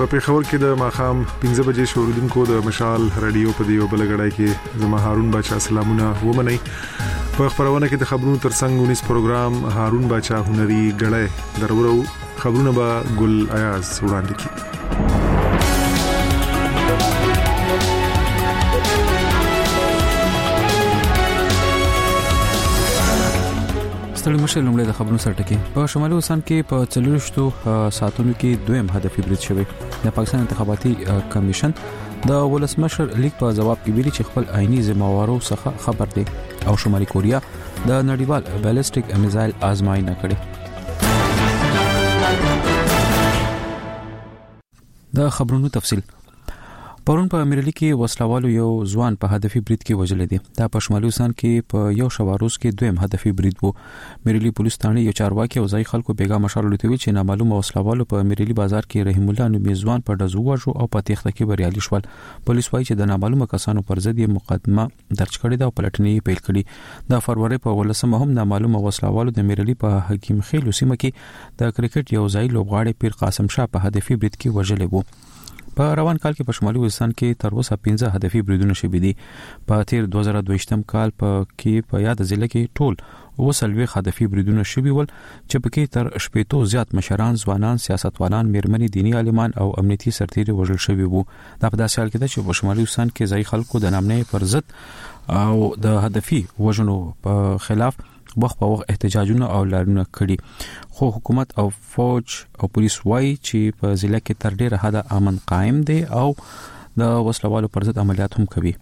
په پیښور کې د ماخام 15 بجې شورولیدونکو د مشال رادیو په دیو بلګړای کې زما هارون بچا سلامونه ومني. په خبرونه کې د خبرونو ترڅنګ 19 پروګرام هارون بچا هنري غړې درورو خبرونه به ګل ایاز وړاندې کړي. ستړي مشه لومړی د خبرونو سرټکی. په شمالي وسان کې په 40 ساعتونو کې دویم هدفي برید شوی. د پاکستان انتخاباتي کمیشن د ولسمشر لیک په جواب کې ویلي چې خپل عیني ذمہوارو څخه خبر دی او شمالي کوریا د نړیوال بالستیک میزایل آزمایښت کړي. د خبرونو تفصیل. پرون په امریکا کې وسلوالو یو ځوان په هدفي برید کې وژل دي. دا په شمالي وسان کې په یو شواروز کې دویم هدفي برید وو. امریکا پولیس ثاني یو چارواکي او ځای خلکو بیګا مشال لټوي چې نامعلومه وسلوالو په امریکا بازار کې رحیم الله نومي ځوان په دزو وژو او په تخته کې بریالي شول. پولیس وايي چې د نامعلومه کسانو پر ضد یې مقدمه درج کړې ده او پلټنې پیل کړې. د فروری په 18 هم نامعلومه وسلوالو د امریکا په حکیم خیل سیمه کې د کرکټ یو ځای لوبغاړي پیر قاسم شاه په هدفي برید کې وژل وو. په روان کال کې په شمالي وزستان کې تر اوسه 15 هدفي بریدونه شوي دي. په تیر 2022 کال په یاد ضلع کې ټول وسلوي هدفي بریدونه شوي ول چې پکې تر 80 زیات مشران، ځوانان، سیاستوالان، میرمنې، دینی عالمان او امنیتي سرتیري وژل شوي وو. دا په داسې حال کې ده چې په شمالي وزستان کې ځای خلکو د نامنې پر ضد او د هدفي وژنو په خلاف وخت په وخت احتجاجونه او لارونه کړي. خو حکومت او فوج او پولیس وايي چې په ضلع کې تر ډیره حد امن قائم دی او د وسلوالو پر ضد عملیات هم کوي.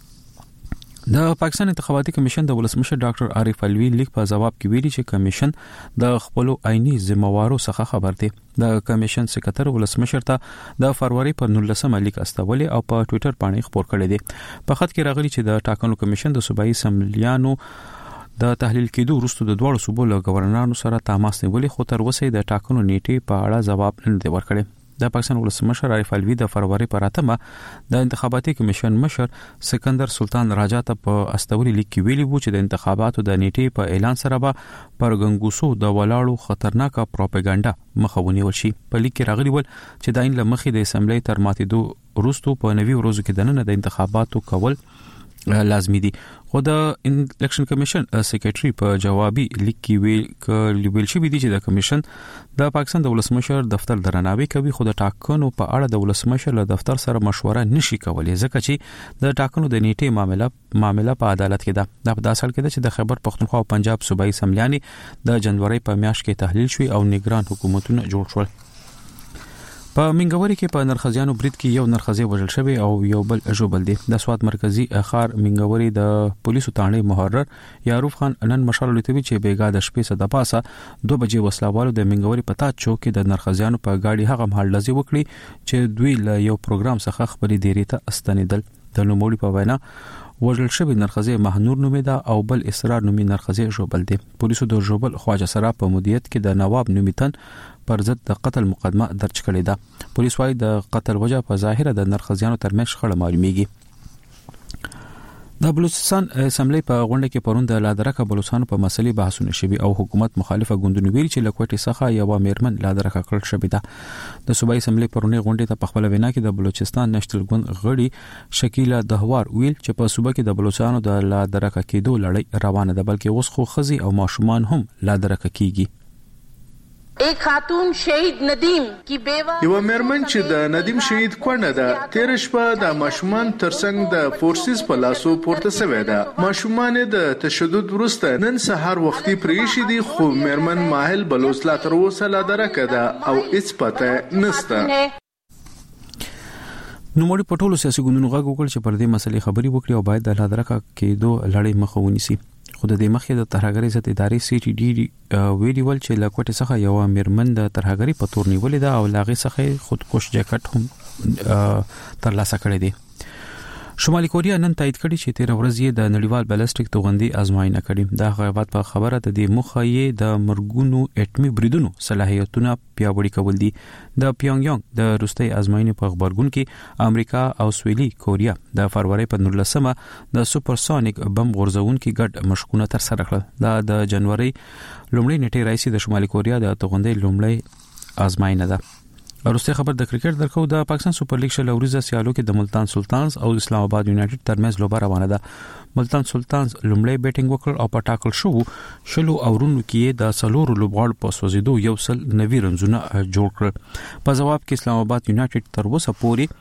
د پاکستان انتخاباتي کمیشن د ولسمشر ډاکټر عارف علوی لیک په جواب کې ویلي چې کمیشن د خپل عیني ذمہوارو څخه خبر دی. د کمیشن سکرټر ولسمشر ته د فروری پر 19 لیک استولې او په ټوئیټر باندې خبر کړی دی. په خط کې راغلي چې د ټاکنو کمیشن د صوبایي سملیانو د تحلیل کېدو وروسته د دوه صوبو له گورنرانو سره تماس نیولې، خو تر اوسه د ټاکنو نیټه په اړه جواب نه دی ورکړی. د پاکستان ولسمشر عارف علوی د فروری پر 8 د انتخاباتي کمیشن مشر سکندر سلطان راجا ته په استولي لیک کې ویلي وو چې د انتخاباتو د نیټه په اعلان سره به پر ګنګوسو د ولاړو خطرناکه پروپاګاندا مخاوني ورشي. په لیک کې راغلي ول چې د عین لمخې د اسمبلی تر ماتېدو وروسته په 90 ورځو کې د نن د انتخاباتو کول لازمي دي. خو د الیکشن کمیشن سکرټری په جوابي لیک کې ویل شوی دی چې د کمیشن د پاکستان د ولسمشر دفتر درناوی کوي، خو د ټاکنو په اړه د ولسمشر له دفتر سره مشوره نشي کولای ځکه چې د ټاکنو د نیټه معاملې په عدالت کې ده. دا په داسې حال کې ده چې د خیبر پختونخوا او پنجاب صوبایي سملیاني د جنوري په میاشت کې تحلیل شوی او نگران حکومتونه جوړ شول. په منګوري کې په نرخزیانو برید کې یو نرخزی وژل شوی او یو بل ژوبل دي. د سواد مرکزی اخار منګوري د پولیسو ټاڼې محرر یعروف خان نن مشال لټوي چې بیګا د شپې صد پاسه 2 بجې وسلوالو د منګوري پتا چوک کې د نرخزیانو په گاډي هغه محل لزی وکړي چې دوی له یو پروګرام څخه خبري دیری ته استنیدل. د نوموړي په وینا وژل شوی نرخزی مهنور نومي ده او بل اسرار نومي نرخزی ژوبل دي. پولیسو د ژوبل خواجه سره په مدیریت کې د نواب نومي تن پر ضد د قتل مقدمه درج کړې ده. پولیس وايي د قتل وجه په ظاهره د نرخزیانو ترمنځ شخړه معلومیږي. د بلوچستان اسمبلی په غونډه کې پرون د لادرکه بلوچستان په مسلې بحثونه شوي او حکومت مخالفه ګوندونه ویل چې لکوټي څخه یو میرمن لادرکه کړل شوې ده. د صوبایي اسمبلی پرونی غونډه ته په خپل وینا کې د بلوچستان نېشنل ګوند غړي شکیلا دهوار ویل چې په صوبه کې د بلوچستانو د لادرکه کېدو لړۍ روانه ده، بلکې اوس خو خزي او ماشومان هم لادرکه کیږي. एक खातून शहीद नदीम की बेवा یو مرمن چې د ندیم شهید کونه ده تیر شپه د ماشومان ترڅنګ د فورسز په لاسو پورته شوې ده. ماشومان د تشدد وروسته نن سهار وختي پریشي دي، خو مرمن ماهل بلوچ لا تر اوسه لا درکه ده او هیڅ پته نشته. نوموړي په ټولو سیاسي ګوندونو غږ وکړ چې پر دې مسلې خبري وکړي او باید د لادرکه کېدو لړۍ مخه ونیسي. خو د دې مخې د ترهګرۍ ضد ادارې سی ټي ډي ویلي ول چې لکوټ څخه یو میرمن د ترهګرۍ په تور نیولې ده او لاغي څخه خودکش جاکټ هم ترلاسه کړی دی. شمالي کوریا نن تایید کړی چې 13 ورځې د نړیوال بالستیک توغندي آزمایښت کړي. دا غیبت په خبره د دې مخه یې د مرګونو اټمی بریدونو صلاحیتونه پیاوړي کول دي. د پیونګ یانګ د روسي آزمایښت په خبرګون کې امریکا او سویلي کوریا د فروری په 19 د سوپرسونیک بم غورځونکو ګډ مشقونه تر سره کړل. دا د جنوري لومړۍ نیټه راځي د شمالي کوریا د توغندي لومړی آزمایښت ده. ورسته خبر د کرکټ درکو د پاکستان سپر لیګ شل اوریزه سیالو کې د ملتان سلطانز او اسلام آباد یونایټډ ترمنځ لوبه روانه ده. ملتان سلطانز لومړی بیټینګ وکړ او په ټاکل شو شلو اورونو کې د سلور لوبغاړو په سوزیدو یو سل 90 رنزونه جوړ کړ. په جواب کې اسلام آباد یونایټډ تر اوسه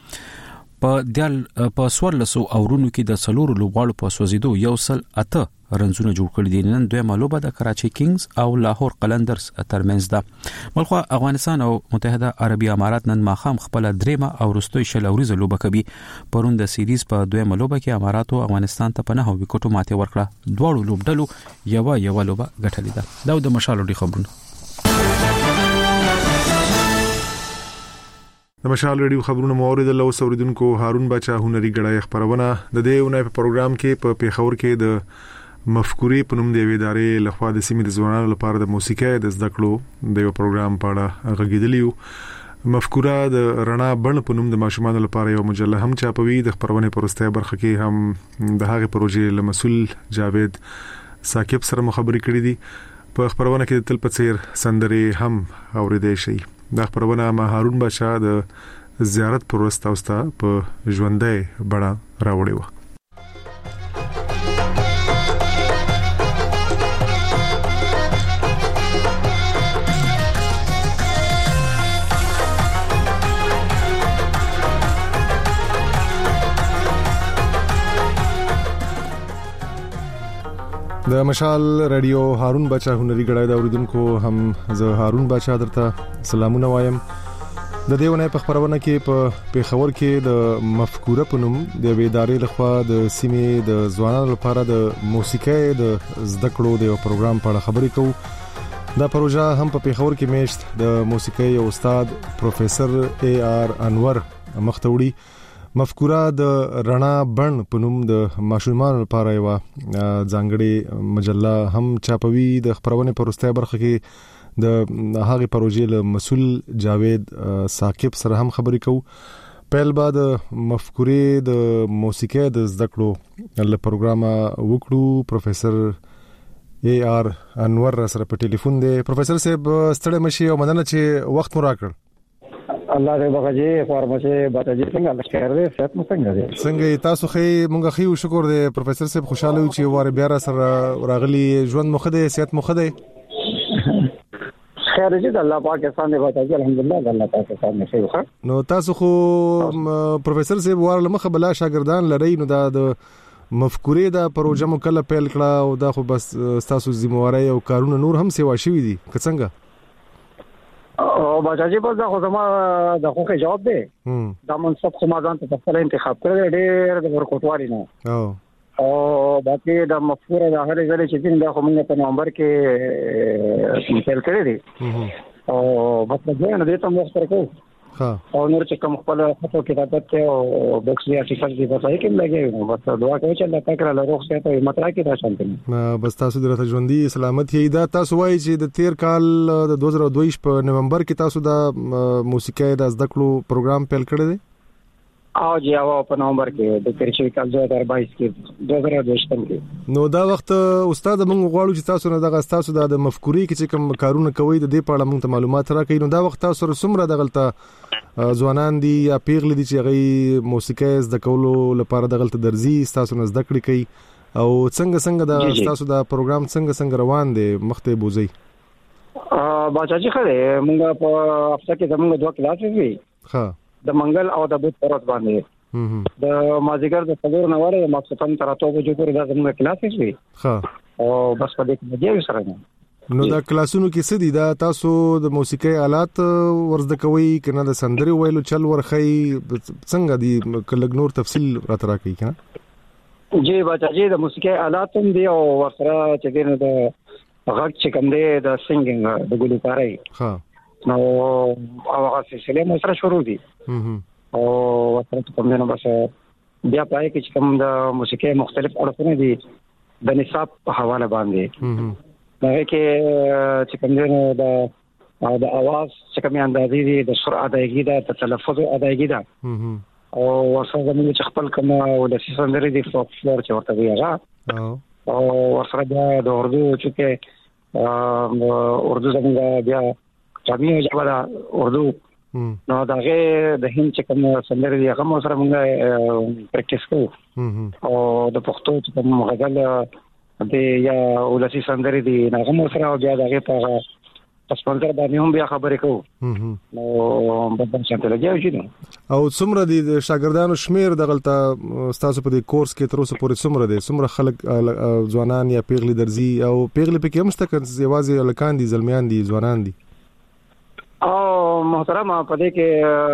پورې په 14 اورونو کې د سلور لوبغاړو په سوزیدو یو سل 8 رنزونه جوړ کړی دي. نن دوه ملوبه د کراچي کینګز او لاهور قلندرز ترمنځ ده. ملخوا افغانستان او متحده عربی امارات نن ماخام خپل دریمه او وروستۍ شل اوریزه لوبه کوي. پرون د سیریز په دوه ملوبه کې امارات او افغانستان ته په 9 وکټو ماته ورکړه. دواړو لوبډلو یو لوبه ګټلې ده. دا د مشال لري خبرونه. د مشال ریډیو خبرونه مورید له اوریدونکو هارون بچا هنري غړای خبرونه د دې اونۍ په پروګرام کې په پیښور کې د مفکوري په نوم دی ادارې لخوا د سیمې د ځوانانو لپاره د موسیقي د زده کړو د یو پروګرام په اړه غږیدلیو. مفکوره د رڼا بڼ په نوم د ماشومانو لپاره یو مجله هم چاپوي. د خبرونه پرسته برخه کې هم د هغه پروژې له مسول جاوید ثاقب سره مخابري کړې دي. په خبرونه کې د تل په څیر سندرې هم اوریدای شي. د خبرونه ما هارون بچا د زیارت پروسته اوستا په ژوندۍ بڼه راوړی و. د مشال رادیو هارون بچا هنري غړای دا اوریدونکو هم زه هارون بچا درته سلامونه وایم. د دیونه په خبرونه کې په پیښور کې د مفکوره په نوم د ادارې لخوا د سیمې د ځوانانو لپاره د موسیقي د زده کړو د پروګرام په اړه خبرې کوو. دا پروژه هم په پیښور کې میشت د موسیقي او استاد پروفیسور اے آر انور مختوړي مفکوره د رڼا بڼ په نوم د ماشومانو لپاره یو ځانګړي مجله هم چاپوي. د خبرونه پرسته برخه کې د هغه پروژې له مسول جاوید ثاقب سره هم خبرې کوو. پهل بعد مفکورې د موسیقي د زده کړو له پروګرام وکړو. پروفیسور اے آر انور سره په ټلیفون دی. پروفیسور صاحب ستړي مشي او مننه چې وخت مو راکړ. الله دې بغاجي فارمسي باتجي څنګه لشکره دې صحت مو څنګه دې څنګه تاسو خې مونږ خې او شکر دې پروفیسور صاحب خوشاله یو چې واره بیا سره راغلي ژوند مخ دې صحت مخ دې خیر دې الله پاکستان دې باتجي الحمدلله الله پاکستان دې خیر. نو تاسو خو پروفیسور صاحب واره مخ بلا شاګردان لري نو دا د مفکورې دا پروژه مو کله پیل کړه او دا خو بس تاسو ذمہواری او کارونه نور هم سیوا شوی دي که څنګه؟ او باجی په ځخه زما د خوخه جواب دی. دا منصب خو ما ځان ته خپل انتخاب کړی ډېر د ورکوټوالي نه او باقي د مفکوره د هغه ځلې چې دین دا خو موږ په نومبر کې پیل کړی دی او بس دا نه دې ته مو سره کوو او نور چې کوم خپل خطو کتابت او بوکس یا ټیکل دی په ځای کې لګي بس دعا کوي چې الله تعالی له روغ صحت او مطلع کې دا شانتي بس تاسو درته ژوندۍ سلامت یې. دا تاسو وایي چې د تیر کال د 2022 په نومبر کې تاسو د موسیقي د زده کړو پروګرام پیل کړی دی او جی او په نومبر کې د تیر شوی کال 2022 کې 2022 کې. نو دا وخت استاد موږ غواړو چې تاسو نه دغه تاسو د مفکوري کې چې کوم کارونه کوي د دې په اړه موږ ته معلومات راکړئ. نو دا وخت تاسو سره دغلطه ځوانان دي یا پیغلې دي چې هغه موسیقي زده کولو لپاره دغلطه درځي تاسو نه زده کړی کوي او څنګه د تاسو د پروګرام څنګه روان دي مخته بوزي؟ باچاجي خره موږ په هفته کې زموږ دوه کلاسز وي. ها د منګل او د بوت پروت باندې د مازیګر د صدور نواره د ماکسپن تر اتو بجو پورې د زموږ کلاسز وي. ها او بس په دې کې دی سره نو دا کلاسونو کې څه دي؟ دا تاسو د موسیقي آلات ورزده کوي کنه د سندري ویلو چل ورخی څنګه دي کلګ نور تفصیل راته راکړئ کنه؟ جی باچاجي د موسیقي آلات هم دي او ورسره چې دینه د غږ چې کوم دی د سنگینګ د ګلوکاري ها نو هغه سلسله مو سره شروع دي او ورته کوم نه بس بیا پای کې چې کوم د موسیقي مختلف اړخونه دي د نصاب په حواله باندې دا کې چې کوم نه د اواز چې کوم اندازې دي د سرعت ادایګي ده د تلفظ ادایګي ده او ورسره موږ چې خپل کوم ولسی سندري دي فوک فلور چې ورته ویغه او ورسره د اردو چې اردو زموږ بیا جامعي ژبه ده اردو نو داغه د هند چې کوم سندرې دی هغه سره موږ پریکټیس کوو او د پښتو چې کوم غزل د یا ولسی سندرې دی هغه سره بیا داغه په پسپانځر باندې هم بیا خبرې کوو نو په څنګه ته لګیږي او څومره د شاګردانو شمیر د غلطه تاسو په دې کورس کې تر اوسه پورې څومره خلک ځوانان یا پیغلي درځي او پیغلي پکې هم شته کنه یوازې لکان دي زلمیان دي ځوانان دي او محترم په دې کې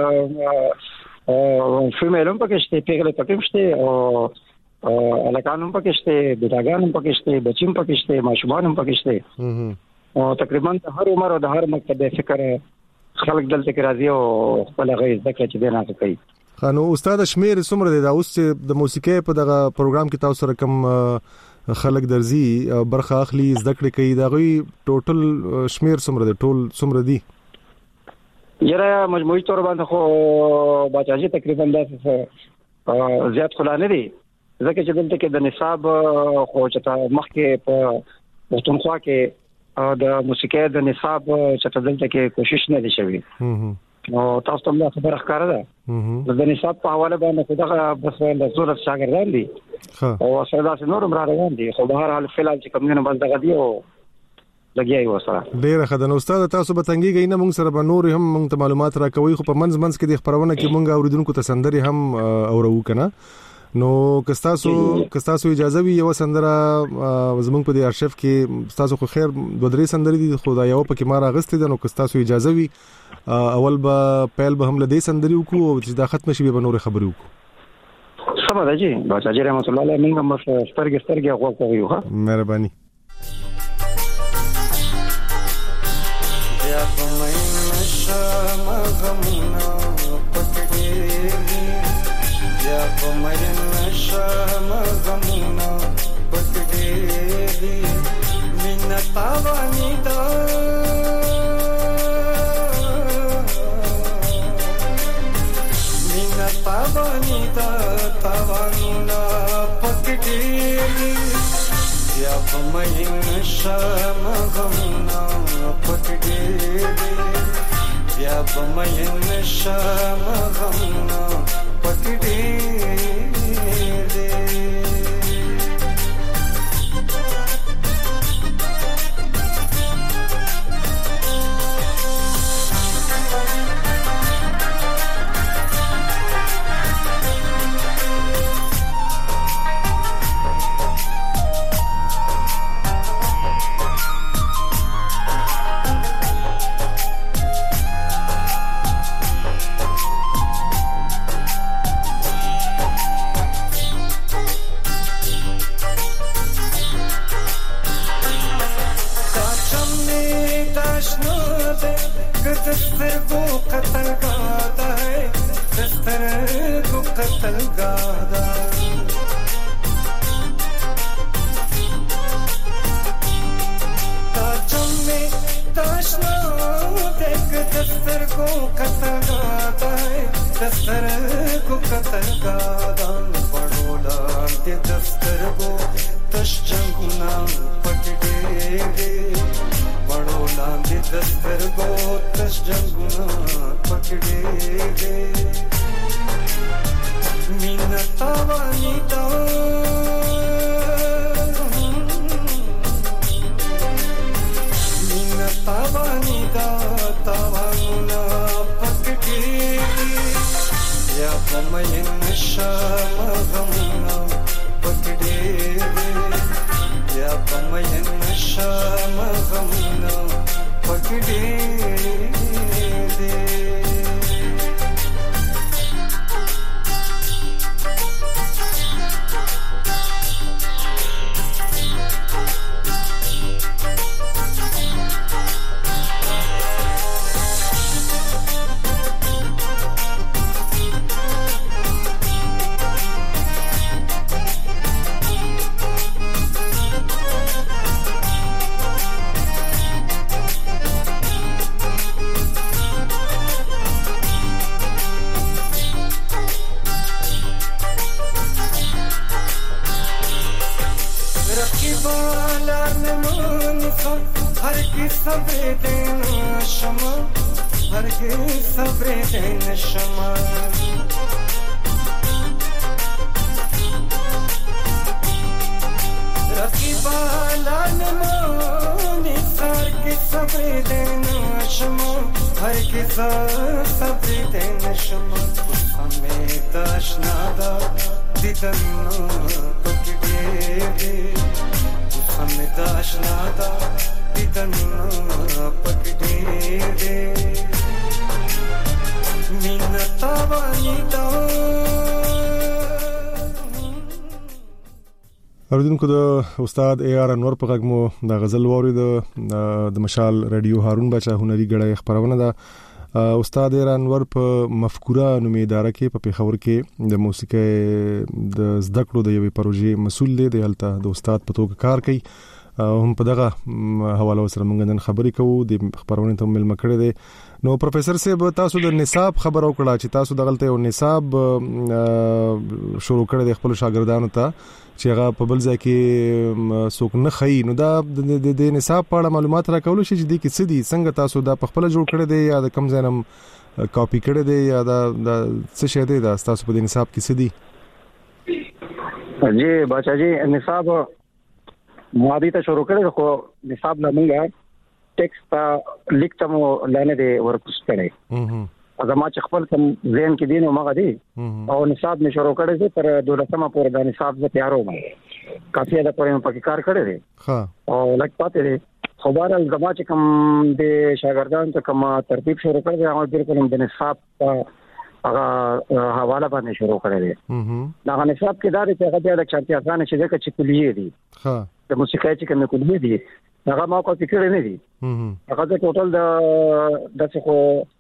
فیمیلم پکې شته پیغلي پکې شته او لکانم پکې شته بیٹاګانم پکې شته بچیم پکې شته ماشومان پکې شته او تقریبا هر عمر او د هر مکتب فکر خلک دلته کې راځي او خپل غي ذکر چې دینه کوي خانو استاد شمیر څومره دی دا اوس چې د موسیقۍ په دغه پروګرام کې تاسو سره کوم خلک درځي برخه اخلي ذکر کوي دا غي ټوټل شمیر څومره دی ټول څومره دی یره مجموعي تور باندې خو باچاجي تقریبا زیات خلانه دي ځکه چې دلته کې د نصاب خو چې مخکې په پښتونخوا کې د موسیقۍ د نصاب چې دلته کې کوشش نه دي شوی او تاسو ته خبره ښکاره ده د نصاب په حواله باندې خدغه بس له ضرورت شاګردان دي او سره دا نور را روان دي خو بهر حال فعال چې کوم نه باندې غدي او لګیای وسره ډیره خدای استاد تاسو به تنګیږئ نه موږ سره به نور هم موږ ته معلومات راکوي خو په منځ کې د خبرونه کې موږ اوریدونکو ته سندري هم اورو کنه نو کستاسو اجازه وي یو سندره زمونږ په دې ارشیف کې تاسو خو خیر دوه درې سندرې دي خدای یو پکې ما راغستې ده نو کستاسو اجازه وي اول به پیل به هم لدې سندرې وکړو چې دا ختم شي به نور خبرې وکړو سمه ده جی باچا جی رحمت الله علیه موږ هم سترګې غوږ کوو ها مهرباني یا په مې نشم غمونه یا په مې نشم غمونه پکې مینا تاوانی دا مینا تاوانی دا تاوانونه پکې یا په مې نشم غمونه پکې یا په مې نشم غمونه پکې هرگز صبر نشم رقیبان من هرگز صبر نشم هرگز صبر نشم همه داشنا دا دیدن پکیده همه داشنا دا دیدن پکیده مینتا وانیتا اوریدونکو د استاد اے آر انور په غږ مو د غزل ووري د مشال رادیو هارون بچا هنري غړې خبرونه ده. استاد اے آر انور په مفکوره نومي اداره کې په پیښور کې د موسیقي د زده کړو د یوې پروژې مسؤل دی. د هلته د استاد په توګه کار کوي. هم په دغه حواله سره موږ نن خبرې کوو. د خبرونه ته مل مکړه دي. نو پروفیسور صاحب تاسو د نصاب خبر او کړه چې تاسو دغلته یو نصاب شروع کړی د خپل شاګردانو ته چې هغه په بل ځای کې څوک نه خي. نو دا د نصاب په اړه معلومات راکول شي چې د کې څه دي څنګه تاسو دا په خپل جوړ کړی دی یا د کم ځای نم کاپی کړی دی یا دا څه شی دی دا تاسو په نصاب کې څه دي؟ جی بچا جی نصاب ماضی ته شروع کړی خو نصاب لمونګه ټیکسټ لیکتمو لانه دی ورکوس کړی. زما چې خپل کوم ذهن کې دین او مغه دی او نصاب می شروع کړی چې تر 12مه پورې د نصاب ز تیارو ما کافي ده پرې په کار کړی دی. او لکه پاتې دی خو بهرحال زما چې کوم د شاګردانو ته کوم ترتیب شروع کړی هغه بالکل د نصاب هغه حواله باندې شروع کړی دی. دا نصاب کې دا چې هغه د چارتي افغان چې د کلیې دی د موسیقي چې کوم کلیې دی هغه ما کو فکر نه دی. هغه ټوټل د څه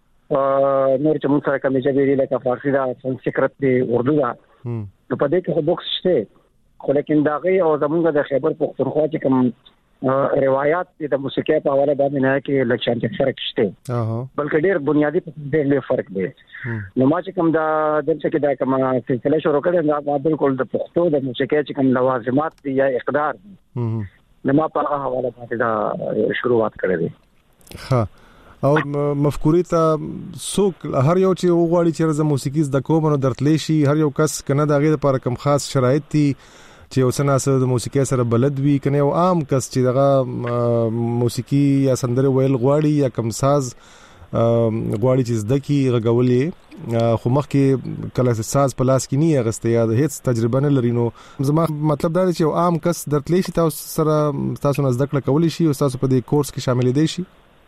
نور چې موږ سره کومې چې لکه فارسی دا سنسکرت دی اردو دا نو په دې کې خو بوکس شته خو لیکن دا غي او زمونږ د خیبر پختونخوا چې کوم روایت د موسیقي په حواله باندې نه کې لکشان کې فرق شته بلکې ډېر بنیادی ډېر فرق دی. نو ما چې کوم دا دلته کې دا کوم سلسله شروع کړم دا بالکل د پښتو د موسیقي چې کوم لوازمات دي یا اقدار نو ما په هغه حواله باندې دا شروعات کړې دي. ها او مفکورې ته څوک هر یو چې وغواړي چې د موسیقي زده کوم نو درتلی شي هر یو کس کنه دا غیر لپاره کوم خاص شرایط دي چې اوسنه سره د موسیقي سره بلد وي کنه یو عام کس چې دغه موسیقي یا سندره ویل غواړي یا کوم ساز غواړي چې زده کی غوړي خو مخکې کله ساز په لاس کې نه غسته یا هیڅ تجربه نه لري. نو زما مطلب دا دی چې یو عام کس درتلی شي تاسو سره تاسو نه زده کړه کولی شي او تاسو په دې کورس کې شامل دي شي.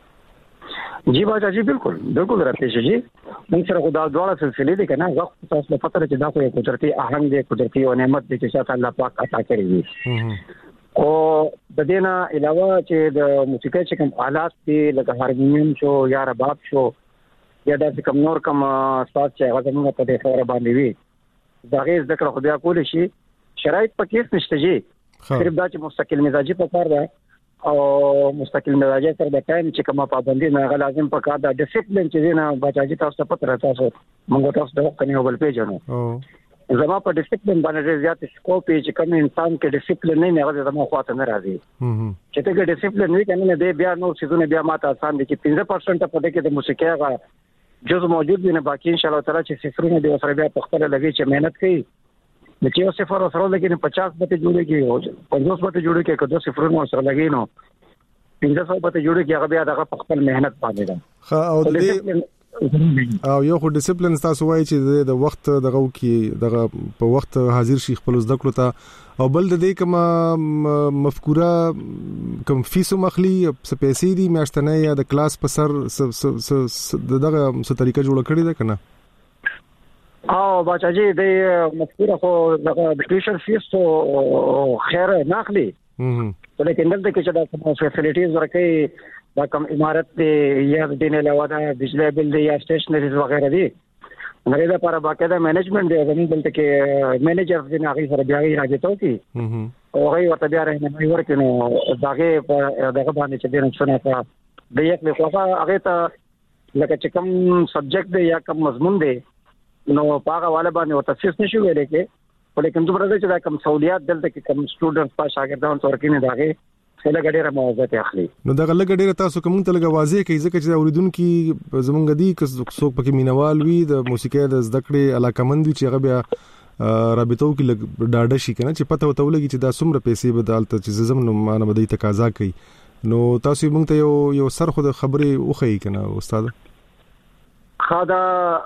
جی باجا جی بالکل راته شي جی موږ سره خدا دواړه سلسله دي کنه وخت تاسو په فتره چې دا خو یو قدرتي آهنګ دی قدرتي او نعمت دی چې شاته الله پاک عطا کړی دی. او د دې نه علاوه چې د موسیقي چې کوم آلات دي لکه هارمونیم شو یا رباب شو یا د کوم نور کوم ساز چې هغه موږ په دې خبره باندې وی دا غیر ذکر خو بیا کول شي شرایط پکې نشته جی صرف دا چې مستقل مزاجي په کار ده او مستقل مزاجي سره د ټایم چې کومه پابندي نه غو لازم په کار ده ډیسپلین چې نه بچاجي تاسو ته پته راځي موږ تاسو د وخت نه بل پیژنو زما په ډیسپلین باندې زیات سکوپ چې کوم انسان کې ډیسپلین نه هغه زما خواته نه راځي چې ته کې ډیسپلین وي کنه به بیا نور څه بیا ماته آسان دي چې 15% په دې کې د موسیقي هغه جزء موجود دی نه باقي ان شاء الله تعالی چې صفرونه دی سره بیا په خپل لګي چې مهنت کوي چې یو صفر سره لګي 50 به جوړيږي 50 به جوړيږي که 2 صفرونه سره لګي نو 500 به جوړيږي هغه بیا دغه په خپل مهنت باندې ده. او یو خو ډیسپلین تاسو وایي چې د وخت دغه کې دغه په وخت حاضر شي خپل زده کړو ته او بل د دې کوم مفکوره کوم فیسو مخلي سپېسې دي میاشتنه یا د کلاس په سر دغه څه طریقه جوړ کړی ده کنه او بچاجي د مفکوره خو دغه ټیوشن فیس او خیر ناخلي لیکن دلته کې چې دا فیسیلیټیز ورکړي دا کوم عمارت دی یا د دینه علاوه د بجلی بل دی یا سټیشنریز وغیرہ دی غیر لپاره باقاعده مینجمنت دی زموږ دلته کې مینیجر دی نه غي سره بیا راځي ته کی او غي ورته بیا راځي ورکینو داګه دغه باندې چې دینه څنګه په د یک له خوا هغه ته لکه چې کوم سبجیکټ دی یا کوم مضمون دی نو پاغه والا باندې ورته تفصیل نشي ویل کې ولیکن دومره چې دا کوم سہولیات دلته کې کوم سټوډنټس په شاګردانو تور کې نه داګه لږ ډیره موازات اخلي. نو دا لږ ډیره تاسو کوم ته لږ واضح کوي ځکه چې اوریدونکو زمونږ دي څوک پکې مینوال وي د موسیقي د زده کړې علاقمند وي چې هغه بیا رابطو کې لږ ډاډه شي کنه چې پته وته ولګي چې دا څومره پیسې بدالته چې زمونږ نو مانه بدی تقاضا کوي. نو تاسو موږ ته یو سر خو د خبرې اوخی کنه استاد. خدا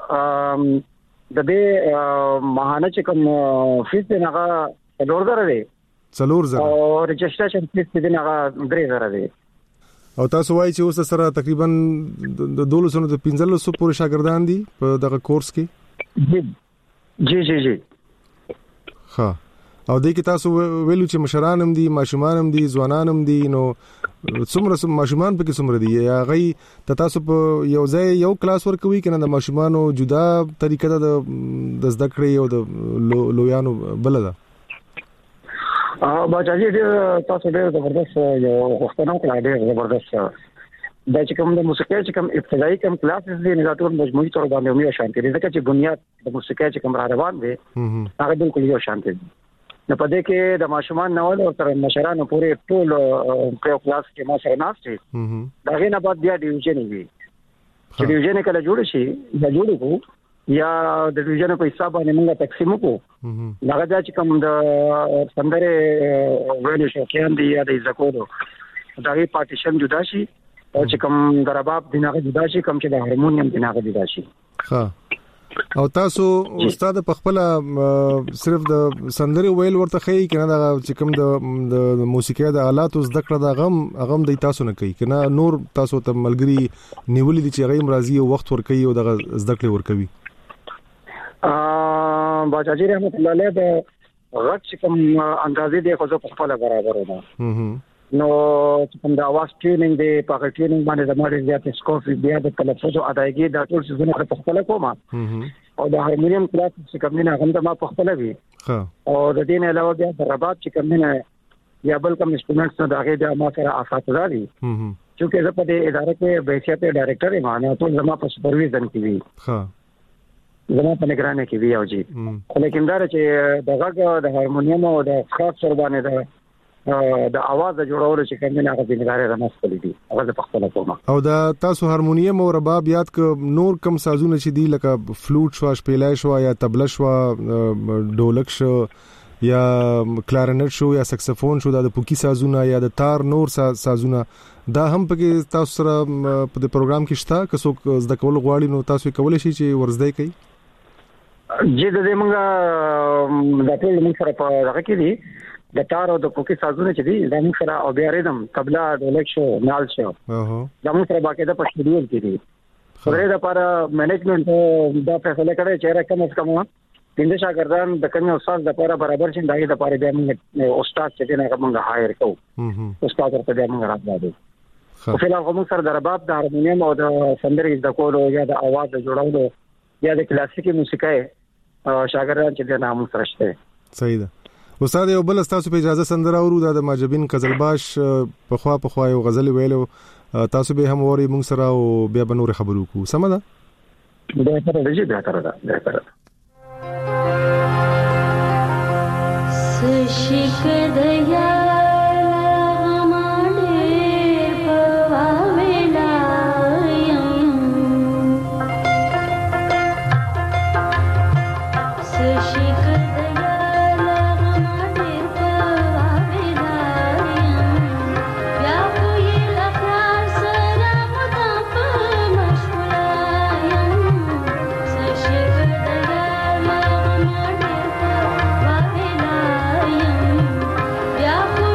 د دې ماهانه چې کوم فیس نه هغه ډورزر دی 4000 او رجسټریشن فیس دې نه هغه 3000 دی. او تاسو وایي چې اوس سره تقریبا د 200 د 1500 پورې شاګردان دي په دغه کورس کې. جی ها او دې کې تاسو ویلو چې مشران هم دي ماشومان هم دي ځوانان هم دي نو څومره ماشومان پکې څومره دي یا غي تاسو په یو ځای یو کلاس ورکوي کنه د ماشومانو جدا طریقه د زده کړې او د لویانو بل ده. باجی تاسو ډېر زبردست یو وختونه کړی ډېر زبردست دا چې کوم د موسیقي چې کوم ابتدایي کوم کلاسز دي نه ټول مجموعي تور باندې یو شانتي دي ځکه چې بنیاد د موسیقي چې کوم را روان دي هغه بالکل یو شانتي دي. نو په دې کې د ماشومان نوول او تر مشرانو پورې ټول په کلاس کې ما سره ناشته دا غي نه بعد بیا ډیویژن وي چې ډیویژن کله جوړ شي دا جوړ کو یا د ډیویژن په حساب باندې موږ تقسیم کو دا دا چې کوم د سندره ویل شو کې دی یا د زکولو دا غي پارټیشن جدا شي او چې کوم درباب دینه جدا شي کوم چې د هارمونیم دینه جدا شي. ها او تاسو استاد په خپل صرف د سندري ویل ورته خی کنه دا چې کوم د موسیقي د آلاتو زده کړه دا غم د تاسو نه کوي کنه نور تاسو ته ملګری نیولې دي چې غیم راضي او وخت ور کوي او د زده کړې ور کوي. باجی رحمت الله علیه د غږ چې کوم اندازې دی خو په خپل برابر ده. نو کوم د اواز ټریننګ دی په ټریننګ باندې د ماډل زیات سکوپ بیا د تلفظ او ادایګي د ټول څه په خپل کومه او د هارمونیم کلاس چې کوم نه هم د ما په خپل وی او د دې نه علاوه بیا د رباب چې کوم نه یا بل کوم انسټرومنټس نه دغه د ما سره اساتذه دي چې زه په دې اداره کې بهشته ډایریکټر یم نو ټول زما په سپرویژن کې وی زما په نگرانۍ کې وی او جی خو لیکن دا چې د غږ د هارمونیم او د خاص سر باندې د اواز جوړول چې کوم نه هغه ذمہداري رامسته دي هغه په خپل کومه او دا تاسو هارمونیم او رباب یاد ک نور کم سازونه چې دی لکه فلوټ شو شپېلای شو یا تبله شو ډولک شو یا کلارنټ شو یا سکسفون شو د پوکی سازونه یا د تار نور سازونه دا هم پکې تاسو سره په پروګرام کې شته که څوک زده کول غواړي نو تاسو کولای شئ چې ورزده کوي. جی د دې موږ د ټول موږ سره په هغه کې دي د تار او د پوکی سازونه چې دي د موږ سره او بیا ریدم تبلا ډولک شو نال شو د موږ سره باقاعده په شډول کې دي. خبره د لپاره مینجمنت دا فیصله کړی چې راکم اس کومه پنځه شاګردان د کنه استاد د لپاره برابر شي دغه لپاره بیا موږ استاد چې نه موږ هایر کوو استاد ورته بیا موږ راځو. خو فعلا موږ سره د رباب د هارمونیم او د سندري د کولو یا د اواز جوړولو یا د کلاسیکي موسیقي شاګردان چې د نام سره شته. صحیح ده استاد یو بل تاسو په اجازه سندره اورو د ماجبین قزلباش په خوا یو غزل ویلو تاسو به هم وری موږ سره او بیا بنور خبرو کو سم ده به تر دې بیا تر ده سشک دیا Yeah.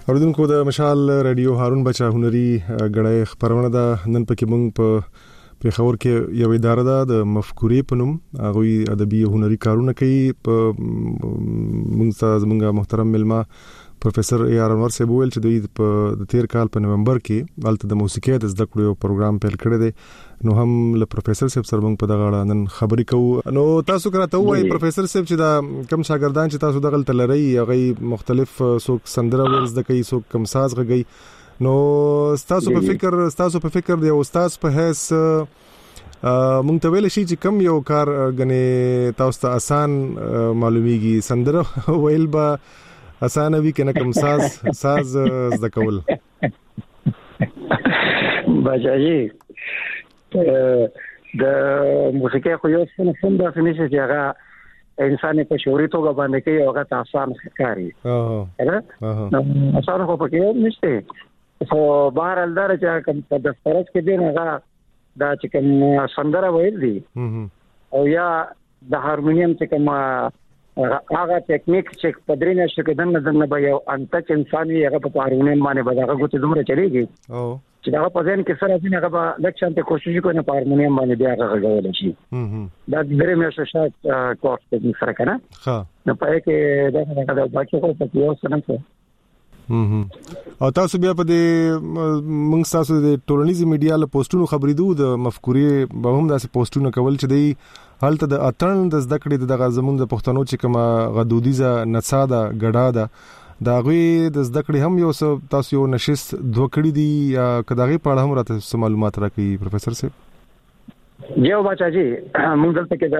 اوریدونکو د مشال رادیو هارون بچا هنري غړې خبرونه ده نن پکې مونږ په خبر کې یو اداره ده د مفکورې پنوم هغه ادبي هنري کارونه کوي په مونږ محترم ملما پروفیسور اے آر انور صاحب ویل چې د 13 کال په نومبر کې الته د موسیقي د زده کړو پروګرام پیل کړی دی نو هم له پروفیسور صاحب سره موږ په دغه اړه نن خبرې کوو نو تاسو کراته وایي پروفیسور صاحب چې دا کم شاګردان چې تاسو دغه تلری هغه مختلف څوک سندره ورز د کوي څوک کم ساز غږی نو تاسو په فکر دی استاد په هیڅ مونږ ته ویل شي چې کم یو کار غنه تاسو ته آسان معلومیږي سندره ویل با آسان وی کنه کم ساز زده کول بچایي د موسیقي خو یو څه نه دا څه نشي چې هغه انسان په شعوري توګه باندې کوي او هغه آسان ښکاري آسان خو پکې نشته خو بهر الدار چې کوم په دفترس کې دی هغه دا چې کوم سندره ویل دي او یا د هارمونیم چې کوم هغه ټیکنیک چې پدرینه شکدن نه به یو انټچ انسان یې هغه په هارمونیم باندې به هغه غوته دومره چلیږي چې دا په ځین کې سره ځین هغه به لکشن ته کوشش کوي په هارمونیم باندې بیا هغه غوول شي دا ډېر مې شاید کورس ټیکنیک سره کنه نو پای کې دا باقي خو په یو سره او تاسو بیا په دې موږ تاسو د ټولنیزي میډیا له پوسټونو خبرېدو د مفکورې به هم داسې پوسټونه کول چې دی حالت د اتن د زده کړې د زمونږ د پښتنو چې کومه غدودیزه نڅا ده غډا ده دا غوي د زده کړې هم یو تاسو یو نشست دوه کړی دي یا کداغي په اړه هم راته معلومات راکړي پروفیسور صاحب یو بچاجي موږ دلته کې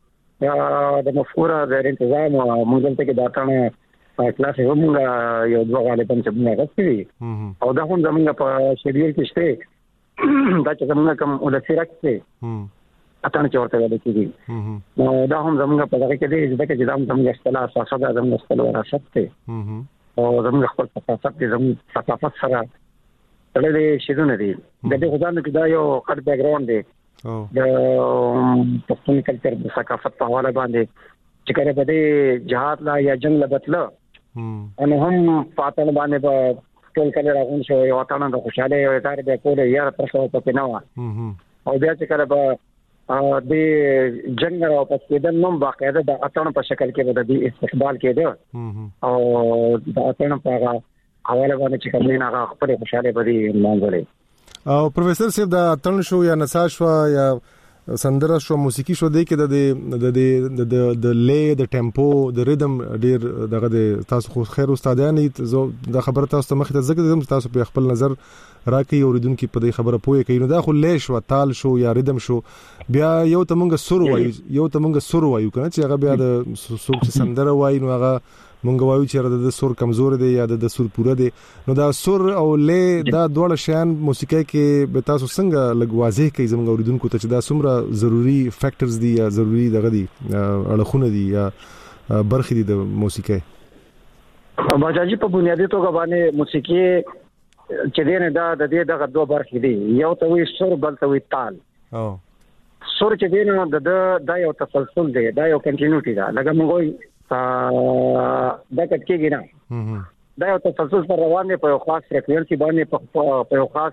د مفکوره د تنظیم او موږ دلته کې د اتن کلاس هم یو دوه غالبا چې موږ غوښتي او دا هم زموږ په شیډول کې شته دا چې موږ کوم ولسی راکته اتن چې ورته ویل کېږي نو دا هم زموږ په دغه کې دی چې دا هم زموږ اصطلاح اساسه ده زموږ اصطلاح وراثت دی او زموږ خپل ثقافت دی زموږ ثقافت سره تړلې شیدونه دي د دې خدانو کې دا یو کډ بیک ګراوند دی د پښتون کلچر د ثقافت په حواله باندې چې کله به د جهاد لا یا جنگ لبتله ان هم پاتن باندې په ټول کله راغون شو یو اتانه د خوشاله یو ادارې د کوله یا ترڅو په نو او بیا چې کله به د جنگ او په کېدل نوم باقاعده د اتانه په شکل کې به د استقبال کېده او د اتانه په حواله باندې چې کومه هغه خپل خوشاله بدی مونږلې او پروفیسور صاحب دا اتن شو یا نڅا شو یا سندره شو موسیقي شو دی کې د لې د ټیمپو د ریدم ډیر دغه د تاسو خو خیر استادانی د خبره تاسو مخ ته ذکر تاسو په خپل نظر راکې اوریدونکو په دې خبره پوهه کوي نو دا خو لې شو تال شو یا ریدم شو بیا یو تمنګ سور وایو کنه چې هغه بیا د سوق سندره وایي نو هغه مونږ وایو چې د سور کمزور دی یا د سور پوره دی نو دا سور او لې دا ډول شیان موسیقي کې به تاسو څنګه لګ واضح کوي زموږ اوریدونکو ته چې دا څومره ضروری فیکټرز دي یا ضروری دغه دي اړخونه دي یا برخې دي د موسیقي باجاجي په بنیادی توګه باندې موسیقي چې دینه دا د دې دغه دوه برخې دي یو ته وي سور بل ته وي تال سور چې دینه د یو تسلسل دی دا یو کنټینیوټی دا لکه موږ دا کټکیږي نه دا یو تسلسل پر روان دی په خاص فریکوئنسي باندې په خاص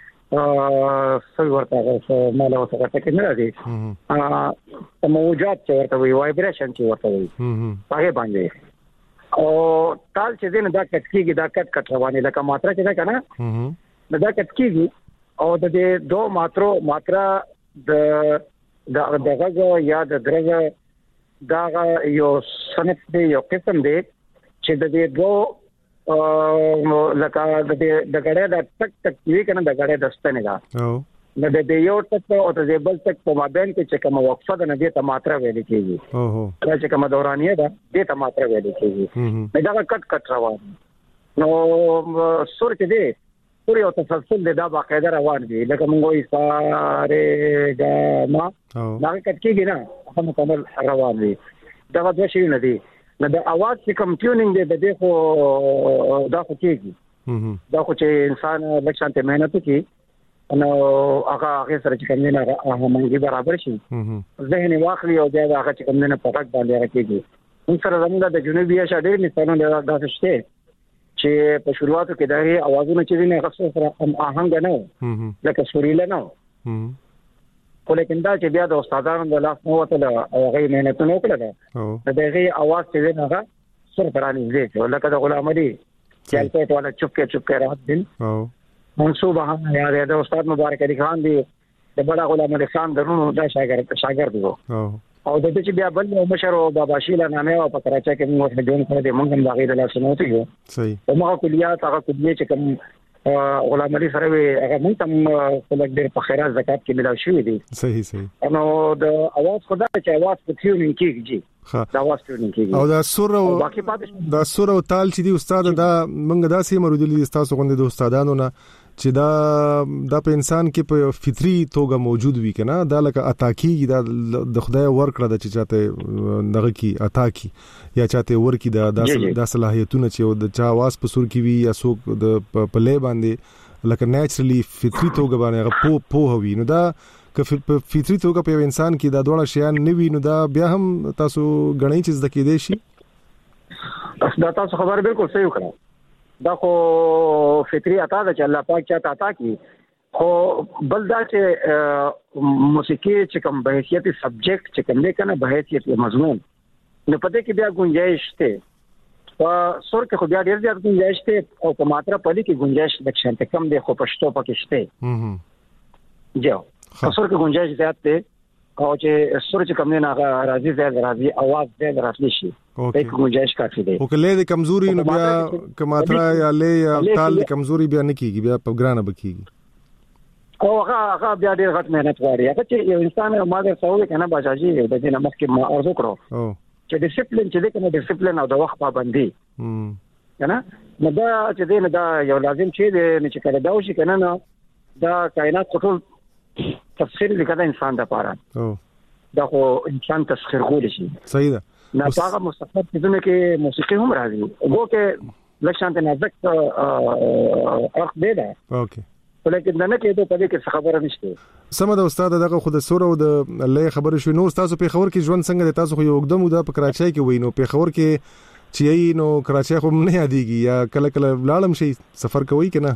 څلور تاسو مالا وسه کې نه راځي موجات چې ورته وي وایبریشن چې ورته وي هغه باندې او تال چې دین دا کټکیږي دا کټ روانه لکه ماترا چې دا کنه دا کټکیږي او د دې دوه ماترا د غږ یا د درغه دا یو سنت دی یو قسم دی چې د دې دوه لکه د غړې د ټک وی کنه د غړې د ستنه دا د دې یو ټک او د بل ټک په مابین کې چې کوم وقفه د دې ته ماترا ویل کېږي دا چې کوم دورانیه ده دې ته ماترا ویل کېږي دا کټ روان نو سور کې دی پوری او تسلسل دا باقاعده روان دي لکه موږ یې ساره دا ما دا کټ کېږي نه هم مکمل روان دي دا د شي نه دي نو د اواز چې کوم ټیونینګ دی د دې خو دا خو کېږي دا خو چې انسان لکشانته مهنت کوي نو هغه سره چې کوم نه هغه منګي برابر شي ذهن واخلي او دا هغه چې کوم نه پټک باندې راکېږي ان سره زموږ د جنوبي ایشیا ډېر مثالونه دا شته چې په شروعاتو کې دغه اوازونه چې نه غوښته سره آهنګ نه لکه سوريله نه خو لیکن دا چې بیا د استادانو د لاس نو وته او هغه مهنتونه وکړه دغه اواز چې نه سر پرانی دې لکه د غلام علي چې په ټوله چوپ کې راځي دین منصوبه هم یاد د استاد مبارک علي خان دی د بڑا غلام علي خان درونو دا شاګرد وو او د دې چې بیا بل مشر او بابا شیلا نامه او په کراچۍ کې موږ جوړ کړی دی موږ هم دا غیر له سنوته یو صحیح او موږ کلیات هغه کلیه چې کوم غلام علي سره هغه موږ هم خلک ډېر په خیرات زکات کې ملاوي شوی دي صحیح نو د اواز خدای چې اواز په تیونین کېږي دا اواز تیونین کېږي او دا سور او تال چې دی استاد دا موږ دا سي مرودلي تاسو غوندي د استادانو نه چې دا په انسان کې په فطري توګه موجود وي کنه دا لکه عطا کیږي دا د خدای ورکړه د چې چاته دغه کی عطا کی یا چاته ورکی دا صلاحیتونه چې د چا واس په سور کې وي یا څوک د پلې باندې لکه نیچرلی فطري توګه باندې په هوي نو دا که په فطري توګه په انسان کې دا ډول شیان نه وي نو دا بیا هم تاسو غنئ چې د کې دی شي دا تاسو خبر بالکل صحیح وکړه دا خو فطری عطا ده چې الله پاک چاته عطا کی خو بل دا چې موسیقي چې کوم به حیثیت سبجیکټ چې کوم دی کنه به حیثیت مضمون نو پته کې بیا گنجائش ته په سور کې خو بیا ډیر زیات گنجائش ته او په ماترا پلي کې گنجائش د شانته کم دی خو پښتو پکې شته جو په سور کې گنجائش زیات ته او چې سور چې کوم نه راځي आवाज زیات راتلی شي एक गुंजाइश काफी دی او کله د کمزوري نو بیا کماترا یا له یا تال کمزوري بیا نه کیږي بیا په ګرانه بکیږي او هغه بیا ډیر غټ مهنت غواړي هغه چې یو انسان ماده سوال کنه بچاجي د دې نه مخکې ما ارزو کړو چې ډیسپلین چې دغه ډیسپلین او د وخت پابندي کنه نو دا چې دې نه دا یو لازم شی دی چې کله دا وشي کنه نو دا کائنات ټول تفسیر لیکه انسان د پاره دا خو انسان تسخير کول شي صحیح ده نه هغه مستقبل کې موسیقي هم راځي وګو کې لښانت نازک اخ دی دا اوکې ولیکن نه کې ته پدې کې خبره نشته سم د استاد دغه خود سور او د الله خبره شو نو تاسو په خبر کې ژوند څنګه تاسو خو یو قدم د په کراچۍ کې وینو په خبر کې چې نو کراچۍ خو نه یادېږي یا کله کله لاړم شي سفر کوي کنه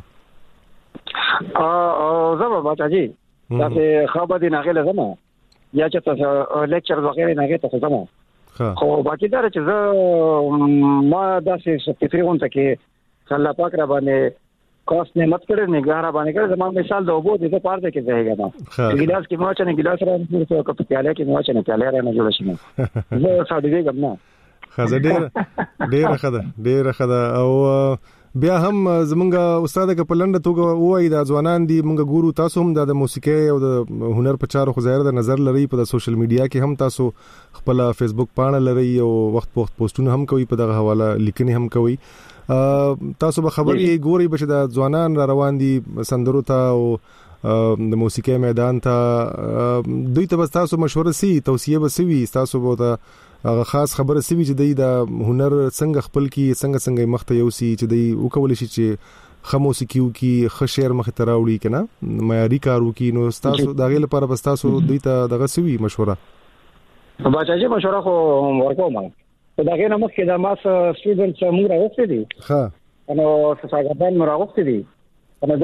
زما بچاجي دا چې خبر دي نه غل زما یا چې تاسو لیکچر وغیرہ نه غته زما خو باقي دا چې زه ما داسې فطري غونډه کې الله پاک را باندې کوس نعمت کړې نگاه را باندې کړې زما مثال د اوبو د پاره کې ځایګا ما ګلاس کې ما چې ګلاس را نږدې کو په پیاله کې ما چې پیاله را نه جوړ شي زه ساده دی ګم نه خزه ډېر خدا او بیا هم زمونږ استاد ک په لنډه توګه وای دا ځوانان دي مونږ ګورو تاسو هم د موسیقي او د هنر په چارو خو ظاهر د نظر لري په سوشل میډیا کې هم تاسو خپل فیسبوک پاڼه لري او وخت پوسټونه هم کوي په دغه حواله لیکنې هم کوي تاسو به خبرې ګوري بشه د ځوانان را روان دي سندرو ته او د موسیقي میدان ته دوی ته تاسو مشوره سي توصيه وسوي تاسو به هغه خاص خبره سوي چې د هنر څنګه خپل کی څنګه مخته یو سي چې دی وکول شي چې خموسي کیو کی خشیر مخ ته راوړي کنه معیاري کارو کی نو تاسو دغه لپاره بس تاسو دوی ته دغه سوي مشوره بچاجي مشوره خو ورکوم دغه نه مخکې د ماس سټوډنټ موږ راوستي دي ها نو څنګه موږ راوستي دي نو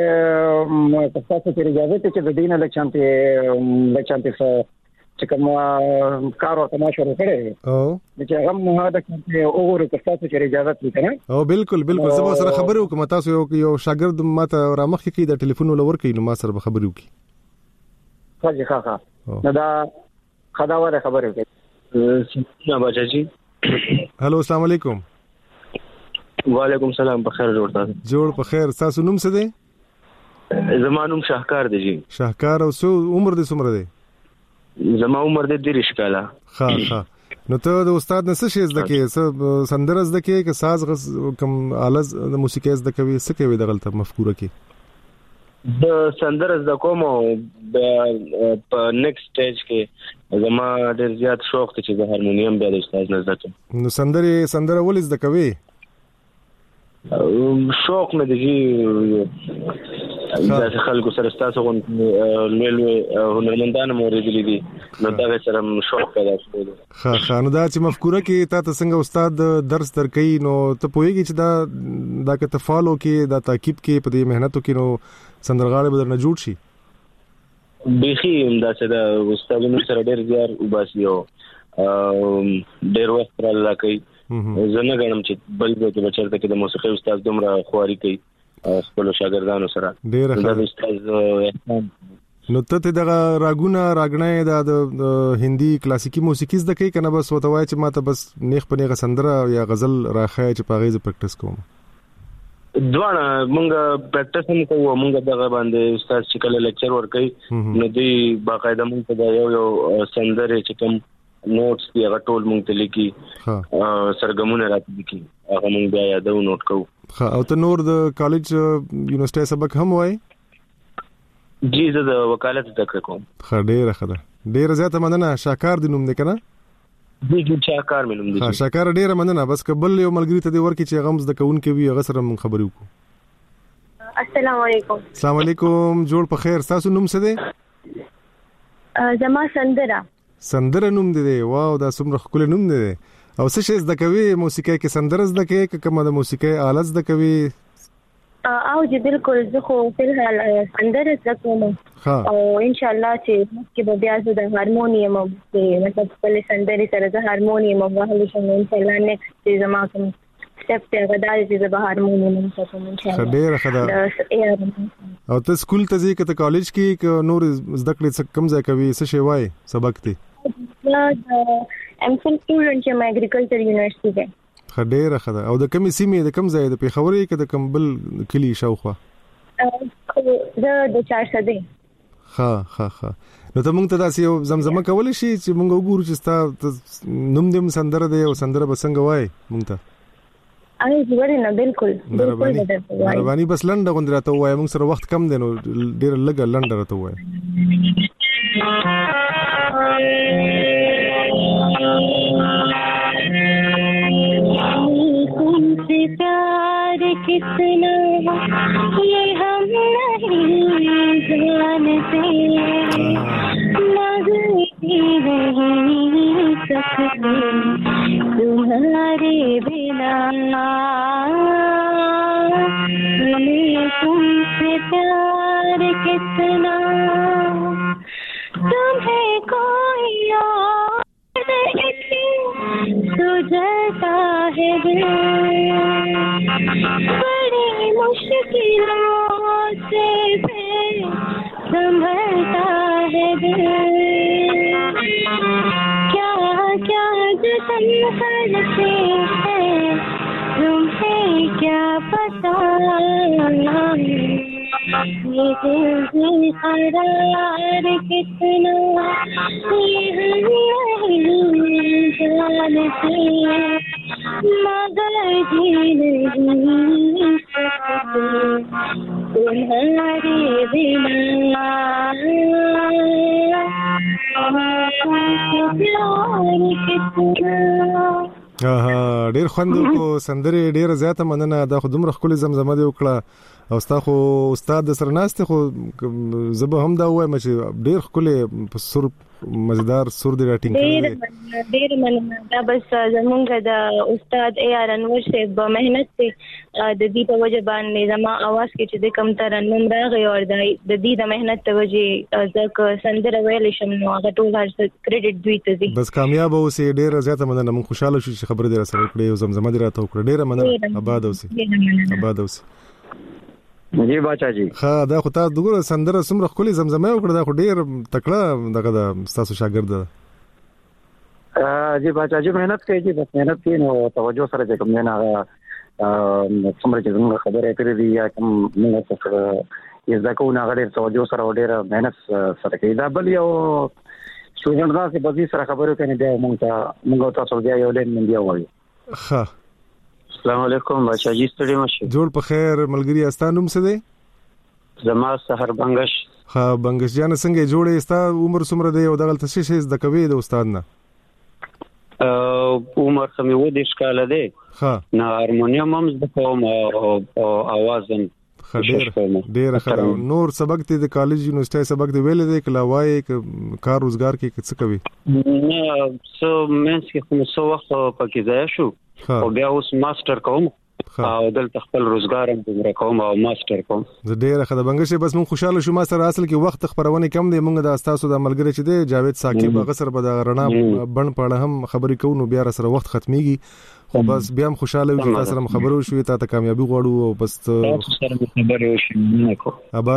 د تاسو ته اجازه ته چې د دینه لچانته چې کوم کار او تماشا وکړي او چې هغه مو دا چې اوره تاسو چې اجازه وکړي او بالکل زما سره خبرې وکم تاسو یو شاګرد ماته را مخ کې د ټلیفون ولور کوي نو ما سره خبرې وکي ښه نو دا خداوره خبرې وکړي څنګه بچی هالو السلام علیکم وعلیکم السلام بخیر جوړ په خیر تاسو نوم څه دی زمانوم شاهکار دی جی شاهکار او سو عمر دې څومره دی زما عمر دې 30 کاله ښه نو ته د استاد نه څه شي زده کې سندره زده کې که ساز کم آلز د موسیقي زده کوي څه کوي د غلطه مفکوره کې د سندره زده کوم په نیکسټ سټیج کې زما ډېر زیات شوق ته چې د هارمونیم بیا د استاد نه زده کوم نو سندره ولې زده کوي شوق نه دی د خلکو سره تاسو غوښنه لوی هنرمندان موریدلی دي نو دا سره شوق پیدا شوی ها نو دا چې مفکوره کې تاسو څنګه استاد درس درکې نو ته پوهیږي چې دا که ته فالو کې دا تاکید کې په دې مهنتو کې نو سندرغاړي بدل نه جوړ شي بيخي دا چې دا استادونو سره ډېر زیار وباسي او ډېر وخت را لکه زنه غنم چې بل د بچرته کې د موسیقي استاد دومره خواري کوي خپل شاګردانو سره ډېر ښه استاد نو ته دغه راګنه د هندي کلاسیکي موسیقي زده کوي کنه بس وتوای چې ماته بس نیخ په نیغه سندره یا غزل راخای چې پاغې ز پریکټیس کوم دوانه مونږ پریکټیس هم کوو مونږ دغه باندې استاد چې کله لیکچر ورکوي نو دی باقاعده مونږ ته یو سندره چې کوم نوټس دی هغه ټول مونږ ته لیکي سرګمونه راځي کی هغه مونږ بیا یادو نوٹ کوو او ته نور د کالج یونیورسيټي سبق هم وای جی زه د وکالت تک کوم ډېر ښه ډېر زیاته مننه شاکار د نوم دی کنه جی شاکار مې نوم دی شاکار ډېر مننه بس قبل یو ملګری ته دی ورکی چې غمز د کون کې وی هغه سره مون خبرې وکړو السلام علیکم السلام علیکم جوړ په خیر تاسو نوم څه دی زما سندره نوم دی واو دا څومره خپل نوم دی او څه شي زده کوي موسیقي کې سندره زده کوي که کومه د موسیقي آله زده کوي او چې بالکل زه خو په حال سندره زده کوم او ان شاء الله چې کې به بیا زه د هارمونیم او مطلب خپل سندره سره د هارمونیم او وهل شم ان شاء الله نیکسټ زما کوم سټپ ته غواړم چې د هارمونیم کوم ان شاء الله ډېر ښه او ته سکول ته ځې که کالج کې نور زده کړې کم ځای کوي څه شی وای سبق دی I'm still student in agriculture university. ډېر ښه ده او د کومې سیمې د کوم ځای د پیښوري کې د کوم بل کلی شاوخوا زه د 400 ها نو ته مونږ ته داسې یو زمزمه کولی شي چې مونږ وګورو چې ستا نوم دې سندره دی او سندره به څنګه وای مونږ ته نه بالکل مهرباني بس لنډه غوندې راته ووایه مونږ سره وخت کم دی نو ډېره لږه لنډه راته ووایه तुमसे प्यार कितना ये हम नहीं जानते मगर नहीं सकते तुम्हारे बिना हमें तुमसे प्यार कितना तुम्हें कोई और सुझता है दिल बड़ी मुश्किलों से फिर संभलता है दिल क्या क्या जतन करते हैं तुम्हें क्या पता ये दिल करार कितना ये नहीं जानते मगर जी नहीं सकते तुम्हारे बिना प्यार कितना ډېر خوند کو سندره ډېر زیاته مننه دا خو دومره خپل زمزمه دی وکړه او ستا خو استاد د سرناسته خو زبه هم دا وایم چې ډېر خپل په سر مزدار سر دی راټینګ ډېر مننه دا بس زمونږ د استاد اے آر انور صاحب مهنت ته د دې په وجه باندې زما आवाज کې چې د کم تر نوم راغی او د دې د مهنت ته وجه ځکه سندره ویل شم نو هغه ټول هر څه کریډټ دوی ته دي بس کامیاب اوسې ډېر زیاته مننه مون خوشاله شو چې خبر دې را سره کړې او زمزمه دې راته وکړه ډېر مننه آباد اوسې جی باچا جی ها دا خو تاسو دغه سندره سمره خولي زمزمه وکړه دا خو ډېر تکړه دغه د تاسو شاګرد جی باچا جی مهنت کوي جی بس مهنت کوي نو توجه سره کوم نه هغه څومره چې موږ خبرې کړې دي یا کوم موږ څه یې ځکه نو هغه ډېر توجه سره ډېر مهنت سره کوي دا بل یو سټوډنټ دا چې بزي سره خبرې کوي بیا موږ تاسو بیا یو لین من دی وایي ها السلام علیکم بچا جی ستړي مشه جوړ په خیر ملګری استانوم څه دی زما سحر بنگش ها بنگش جان څنګه جوړې استا عمر سمره دی او دغه څه شي د کوي د استاد نه عمر خمي و د ښکاله دی ها نه هارمونیم هم د کوم او आवाज هم ډیر ښه. نور سبق ته د کالج یونیورسيټي سبق دی ویل دی کله وای کار روزګار کې څه کوي؟ نه سو مینس کې کوم څو وخت پکې ځای شو او بیا اوس ماستر کوم او دلته خپل روزګار هم کوم او ماستر کوم. زه ډیر ښه د بنګشه بس مون خوشاله شو ما سره اصل کې وخت خبرونه کم دی مونږ د استاسو د ملګری چې دی جاوید ثاقب غسر به د رڼا بن پړه هم خبرې کوو نو بیا سره وخت ختميږي خو بس بیا هم خوشاله یو چې تاسو سره خبرو شو ته کامیابی غواړو او بس تاسو سره خبرې وشي نه کو آباد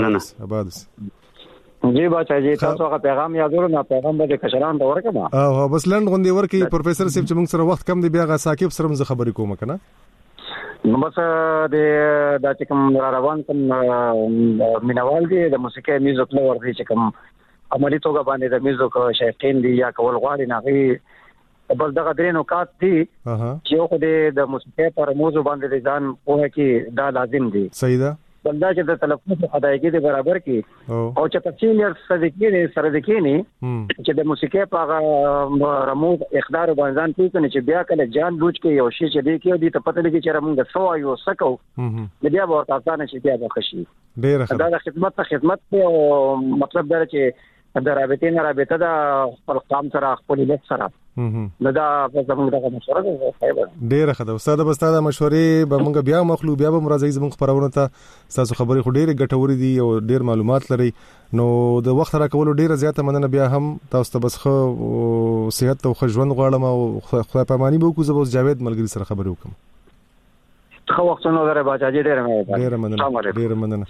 جی بچا جی تاسو هغه پیغام یادورو نه پیغام به کشران ته ورکما او بس لند غوندي ورکی پروفیسور صاحب چې موږ سره وخت کم دی بیا غا ثاقب سره موږ خبرې کوم کنه نو بس د چې کوم روان کوم مینوال دي د موسیقي میوزیک لور دي چې کوم عملی توګه باندې د میوزیک شایقین دي یا کول غواړي نه بس دغه درې نکات دي چې یو خو د موسیقي پر موضوع باندې ځان پوهه کې دا لازم دي صحیح ده بلدا چې د تلفظ ادایګي د برابر کې او چې تفصیل صدقې سره دکېني چې د موسیقي په رموز اقدار باندې ځان پیژنې چې بیا کله جان بوج کې یو شی چې دی کې دي ته پته لګي چې موږ سو یو سکو بیا ورته اسانه شي بیا بخشي ډیر دا خدمت او مطلب دا چې د رابطې نه رابطه د خپل قام سره خپل لیک سره نو دا زموږ دغه مشوره ده ډیر ښه ده استاد بس دا مشورې به موږ بیا مخلو بیا به مرزي زموږ خبرونه ته تاسو خبرې خو ډېر ګټورې دي او ډېر معلومات لري نو د وخت راکولو ډېر زیاته مننه بیا هم تاسو ته بس خو صحت او ژوند غواړم او خدای پاماني به وکړو زه اوس جاوید ملګری سره خبرې وکم خو وختونه غره باچا جی ډېر مننه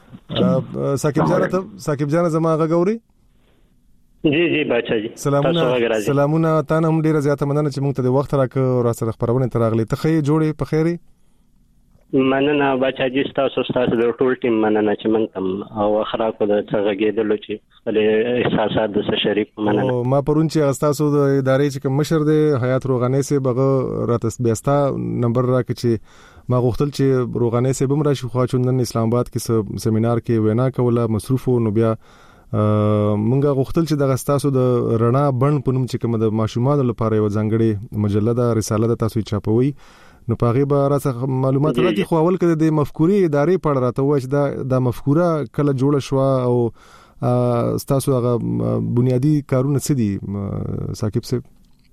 ثاقب جان زما غوړي جی بچا جی سلامونه تاسو هم ډیره زیاته مننه چې موږ ته د وخت راکړ او را سره خبرونه تراغلي ته خې جوړې په خیري مننه بچا جی تاسو د ټول ټیم مننه چې موږ تم او اخراکو د څنګهګېدل چې خپل احساسات د شریک مننه ما پرون چې تاسو د ادارې چې مشر دی حیات روغانې سه بغه راتس بیاستا نمبر راکې چې ما غوښتل چې روغانې سه بم راشي خو چوندن اسلام آباد کې سیمینار کې وینا کوله مصروفو نو بیا مونږه غوښتل چې د غستاسو د رڼا بڼ پونم چې کوم د ماشومان لپاره یو ځانګړي مجله ده رساله ده تاسو چاپوي نو پاغه به راځه معلومات راکې خو اول کده د مفکوري ادارې پړ راته و چې دا مفکوره کله جوړ شو او تاسو هغه بنیادی کارونه څه دي ثاقب صاحب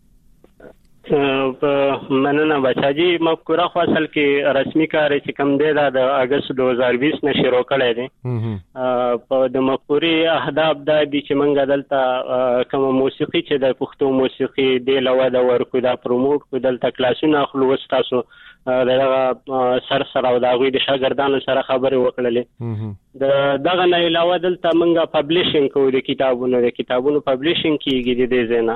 مننه بچا جی مفکوره خو اصل کې رسمي کار چې کوم دی دا د اگست 2020 نه شروع کړی دی په د مفکوري اهداف دا دي چې موږ دلته کوم موسیقي چې د پښتو موسیقي د لوه د ورکو دا پروموټ کو دلته کلاسونه اخلو وستاسو دغه سره او د غوي د شاګردانو سره خبرې وکړلې دغه نه علاوه دلته موږ پبلشینګ کوو د کتابونو پبلشینګ کیږي د دې ځنه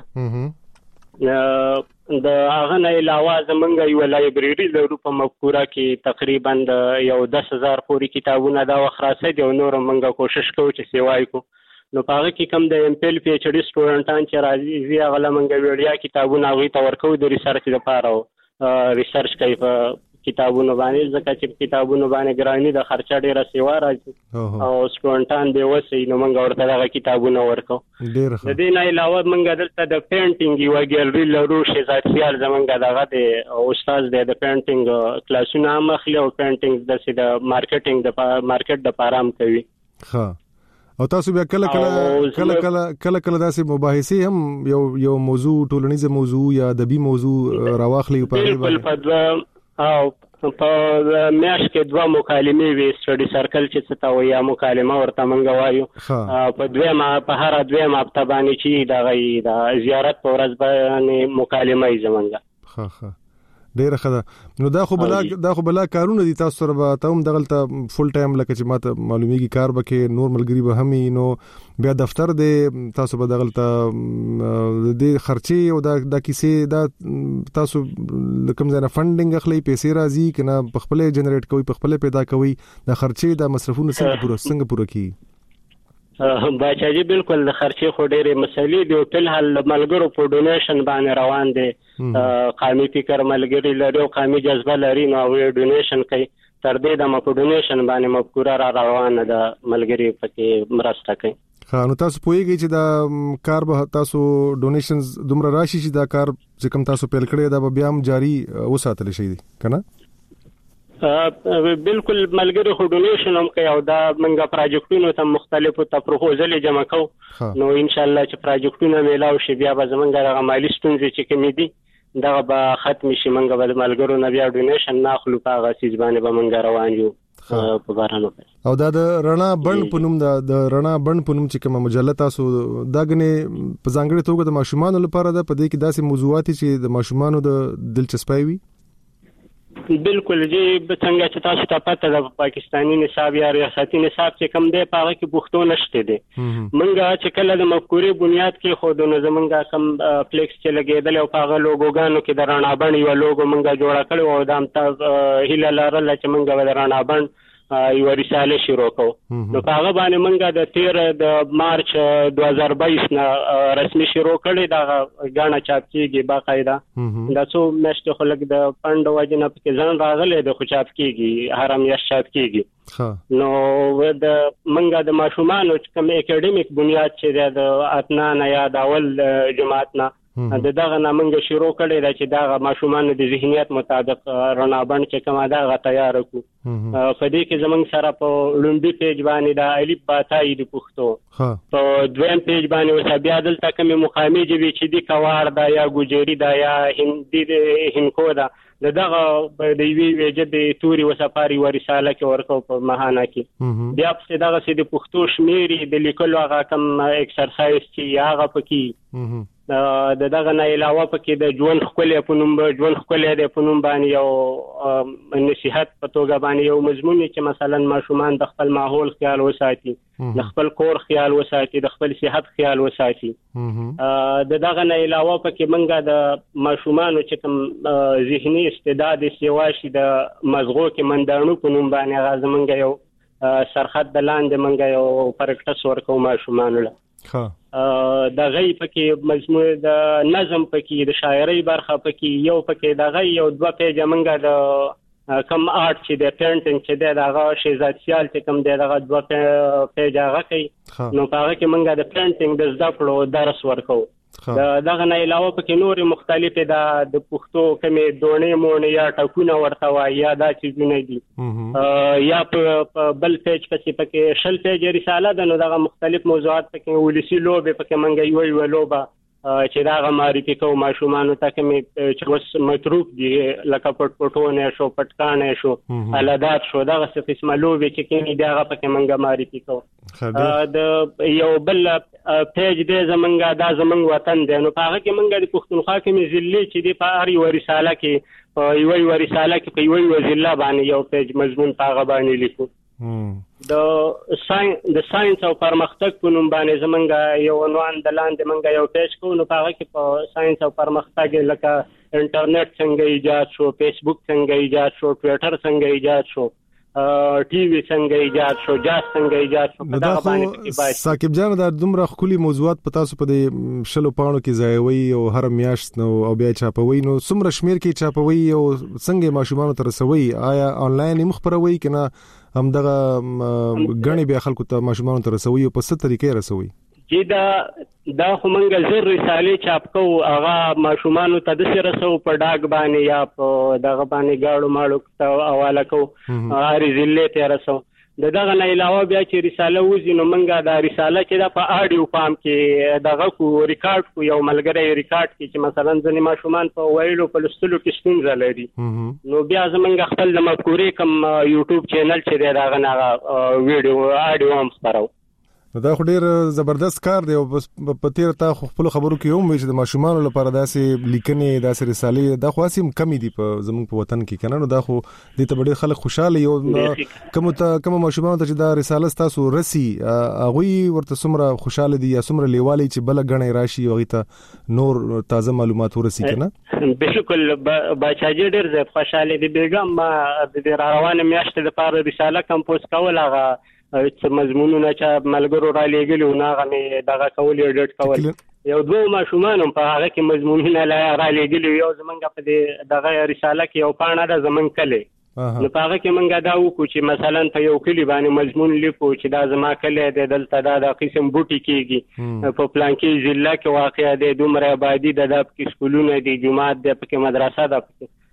د هغه نه علاوه زمونږ یو لایبرری لرو په مفکوره کې تقریبا د یو 10000 پورې کتابونه دا خلاصې دي او نور موږ کوشش کوو چې سیوای کو نو هغه کې کم د ایم پی ایل پی ایچ ډی سټوډنټان چې راځي هغه لمنګ ویډیا کتابونه غوي ته ورکو د ریسرچ لپاره ریسرچ کوي په کتابونو باندې ځکه چې کتابونو باندې ګرانی د خرچه ډیره سیوا راځي او سټوډنټان به وسی نو موږ ورته دغه کتابونه ورکو د دې نه علاوه موږ دلته د پینټینګ یو ګیلری لرو شهزاد خیال زمونږ دغه د استاد د پینټینګ کلاسونه مخلي او پینټینګ د مارکیټینګ د مارکیټ د پارام کوي ها او تاسو بیا کله داسې مباحثې هم یو موضوع ټولنیزه موضوع یا ادبي موضوع راواخلي په اړه او په میاش کې 2 مکالمې وی سټډي سرکل چې څه تا ویا مکالمه ورته منګ وایو په دویمه په هر دویمه هفته باندې چې د زیارت په ورځ باندې مکالمه یې زمونږه ها ډیره ښه ده نو دا خو بلا کارونه دي تاسو سره به تاسو دغلت فول ټایم لکه چې ماته معلومیږي کار بکې نور ملګری به هم نو بیا دفتر دی تاسو به دغلت د خرچي او د کیسې دا تاسو کوم ځای نه فندینګ اخلي پیسې راځي کنه په خپل جنریټ کوي په خپل پیدا کوي د خرچي د مصرفونو څنګه پوره کی باچا جی بالکل د خرچي خو ډېرې مسلې دی او په حال ملګرو په ډونیشن باندې روان دي قامي فکر ملګری لري او قامي جذبه لري نو وی ډونیشن کوي تر دې د په ډونیشن باندې مفکوره را روانه ده ملګری پکې مرسته کوي نو تاسو پوهیږئ چې دا کار به تاسو ډونیشنز دومره راشي چې دا کار چې کوم تاسو پیل کړی دا به بیا هم جاری وساتل شي کنه بالکل ملګری خو ډونیشن هم کوي او دا منګه پروجیکټونو ته مختلفو ته پروپوزل جمع کوو نو ان شاء الله چې پروجیکټونه میلاو شي بیا به زمونږ د مالی ستونزې چې کومې دي دا به ختم شي منګه به ملګرو نه بیا ډونیشن ناخلو په هغه سیس باندې به منګه روان یو په بارانو او دا د رڼا بند پونم د رڼا بند پونم چې کومه مجله تاسو دا غني په ځانګړي توګه د ماشومان لپاره ده په دې کې داسې موضوعات چې د ماشومان د دلچسپي وي بالکل جی څنګه چې تاسو ته پته ده پاکستاني نصاب یا ریاستي نصاب چې کم دی په هغه کې پښتو نشته دي منګه چې کله د مفکورې بنیاد کې خو د زمونږه کم فلیکس چې لګیدل او په هغه لوګوګانو کې د رڼا بڼ یو لوګو منګه جوړ کړو او د امتا هیله لرله چې منګه د رڼا بڼ یو رساله شروع کوو نو په هغه باندې منګه د 13 د مارچ 2022 نه رسمي شروع کړي دا غاڼه چاپ کیږي باقاعده دا څو میاشتې خلک د پاند وجنه په ځان راغلي د خو چاپ کیږي هر میاشت چاپ کیږي نو د منګه د ماشومان او کوم اکیډمیک بنیاد چې د اتنان یا د اول جماعت نه د دغه نامنګ شروع کړي دا چې دغه ماشومان د ذهنیت مطابق رڼا بڼ چې کومه دا تیار کو په دې کې زمنګ سره په لومبي پیج باندې د الف با تای د پښتو په دویم پیج باندې وسه بیا دلته کوم مقامي جوی چې د کوار دا یا ګوجری دا یا هندي هنکو دا دغه د وی وجه د توري وسپاري ورساله کې ورکو په مهانه کې بیا په دغه سي د پښتو شمیري د لیکلو هغه کم ایکسرسایز چې هغه پکې دغه نه علاوه پکې د ژوند خپلې په نوم ژوند خپلې د په نوم باندې یو نصيحت په توګه باندې یو مضمون چې مثلا ماشومان د خپل ماحول خیال وساتي د خپل کور خیال وساتي د خپل صحت خیال وساتي دغه نه علاوه پکې منګه د ماشومان چې کوم ذهني استعداد سیواشي د مزغو کې مندانو په نوم باندې غاز منګه یو سرحد د لاندې منګه یو پرکټس ورکو ماشومان له د غي پکې مجموعه د نظم پکې د شاعرۍ برخه پکې یو پکې د غي یو دوه پیج منګه د کم آرټ چې د پینټینګ چې دغه شیزات سیال چې کم دغه دوه پیج هغه کوي نو هغه کې منګه د پینټینګ د زده کړو درس ورکو دغه نه علاوه پکې نور مختلفه د پښتو کمې دونې مونې یا ټکونه ورته وایي یا دا چیزونه دي یا په بل پیج پکې شل پیج رساله ده نو دغه مختلف موضوعات پکې ولسی لوبه پکې منګه یو لوبه چې دا معرفي کوو ماشومان ته کمې چې وس متروک دي لکه پټونه شو پټکانه شو علادات شو دغه څه قسمه لوبه چې کېنی دغه پکې منګه معرفي کوو د یو بل پیج دې زمونږه دا زمونږ وطن دی نو هغه کې منګه د پښتونخوا کې ضلع چې دی په اړ یو رساله کې په یو رساله کې په یو ضلع باندې یو پیج مضمون هغه باندې لیکو د ساينس او پرمختګ په نوم باندې زمونږه یو عنوان د لاندې منګه یو پیج کو نو هغه کې په ساينس او پرمختګ لکه انټرنیټ څنګه ایجاد شو فیسبوک څنګه ایجاد شو ټوئیټر څنګه ایجاد شو ټي وي څنګه ایجاد شو جاز څنګه ایجاد شو دا باندې ثاقب جان دا دومره خولي موضوعات په تاسو په دې شلو پاڼو کې ځایوي او هر میاشت نو او بیا چاپوي نو څومره شمیر کې چاپوي او څنګه ماشومان تر رسوي آیا انلاین مخبروي کنه هم دغه غني بیا خلکو ته ماشومان تر رسوي په څه طریقې رسوي چې دا خو منګه زر رسالې چاپ کوو هغه ماشومان ته د سره سو په ډاګ باندې یا په دغه باندې گاړو ماړو ته حواله کوو هر ضلع ته رسو دغه نه علاوه بیا چې رساله وزي نو منګه دا رساله چې دا په اډیو فارم کې دغه کو ریکارډ کو یو ملګری ریکارډ کې چې مثلا ځنې ماشومان په ویلو په لستلو کې ستونزه لري نو بیا زمونږ خپل د مفکورې کوم یوټیوب چینل چې دغه نه ویډیو اډیو هم خبرو دا خو ډیر زبردست کار دی او په تیر تا خپل خبرو کې هم چې د ماشومان لپاره داسې لیکنې داسې رسالې دا خو اسیم کمی دي په زموږ په وطن کې کنه نو دا خو د ته ډیر خلک خوشاله یو کوم ماشومان ته چې دا رساله تاسو رسی هغه ورته سمره خوشاله دي یا سمره لیوالي چې بل غنې راشي او ته نور تازه معلومات ورسی کنه بالکل بچاجي ډیر زه خوشاله دي بیګم ما د روانه میاشت د پاره رساله کمپوز کول هغه چې مضمونونه چې ملګرو را لېګلو ناغه مې دغه کول ایډیټ کول یو دوه ماشومان په هغه کې مضمونونه را لېګلو یو زمونږ په دې دغه رساله کې یو پاڼه ده زمونږ کله نو په هغه کې مونږ دا وکړو چې مثلا په یو کلی باندې مضمون لیکو چې دا زما کله د دلته دا قسم بوټي کېږي په پلان کې ضلع کې واقع دی دومره آبادی د کې سکولونه دي جماعت د پکې مدرسه ده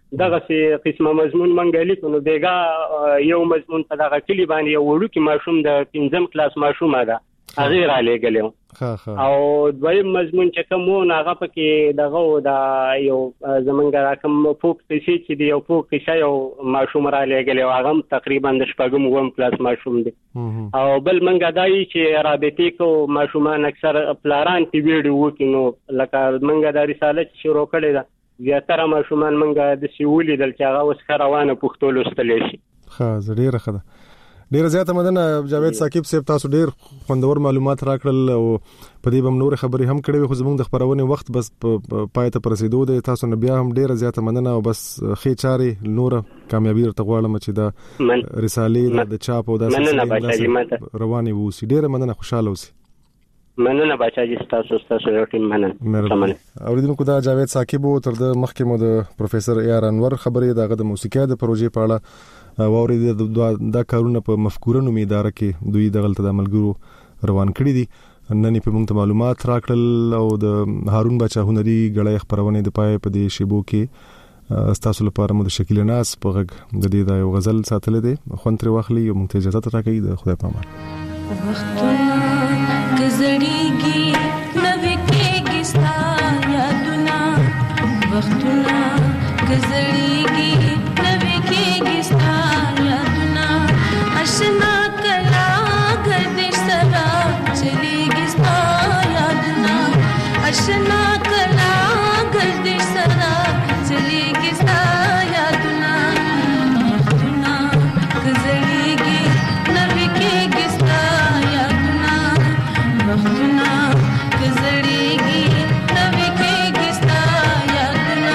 دغه څه قسمه مضمون منګ لیکو نو بیګا یو مضمون په دغه کلی باندې یو وړو کې ماشوم د 5م کلاس ماشومه ده هغه را لګلو او دویم مضمون چې کوم هغه پکې دغه د یو زمونږ راکم فوق کیسې چې دی یو فوق کیسه یو ماشوم را لګلو هغه تقریبا د 4م کلاس ماشوم دی او بل منګه دای چې رابطې کو ماشومان اکثر پلاران تی ویډیو وکینو لکه منګه د رساله شروع کړي دا زیاتره ماشومان منګه د سیولې دل چې هغه اوس روانه پښتو لوستل شي ډیره ښه ده ډیره زیاته مننه جاوید ثاقب صاحب تاسو ډیر خوندور معلومات راکړل او په دې بم نور خبرې هم کړې خو زموږ د خبرونه وخت بس پای ته رسیدو د تاسو نه بیا هم ډیره زیاته مننه او بس خې چاري نور کامیابی ورته غواړم چې دا رسالې د چاپ او د رواني ووسی ډیره مننه خوشاله اوسئ مننه بچاجي تاسو یو ټیم مننه اوریدونکو دا جاوید ثاقب تر د مخکې مو د پروفیسور ایر انور خبرې دغه د موسیقي د پروژې په اړه واورید دا کارونه په مفکوره نومي اداره کې دوی دغلت د عملګرو روان کړی دي نن په موږ ته معلومات راکړل او د هارون بچا هنري غړې خبرونه د پای په دې شیبو کې تاسو لپاره مو د شکیل ناس په غږ د دې د یو غزل ساتل دي خوندري واخلي او موږ ته اجازه راکړئ د خدای پامان وختونه گزړیږي نوې کېږي ستا یادونه وختونه گزړیږي نوې کېږي ستا یادونه آشنا کلا گردش سره چلیږي ستا یادونه آشنا کلا گردش سره چلیږي ستا یادونه وختونه گزړیږي نوې کېږي ستا یادونه وختونه گزړیږي نوې کېږي ستا یادونه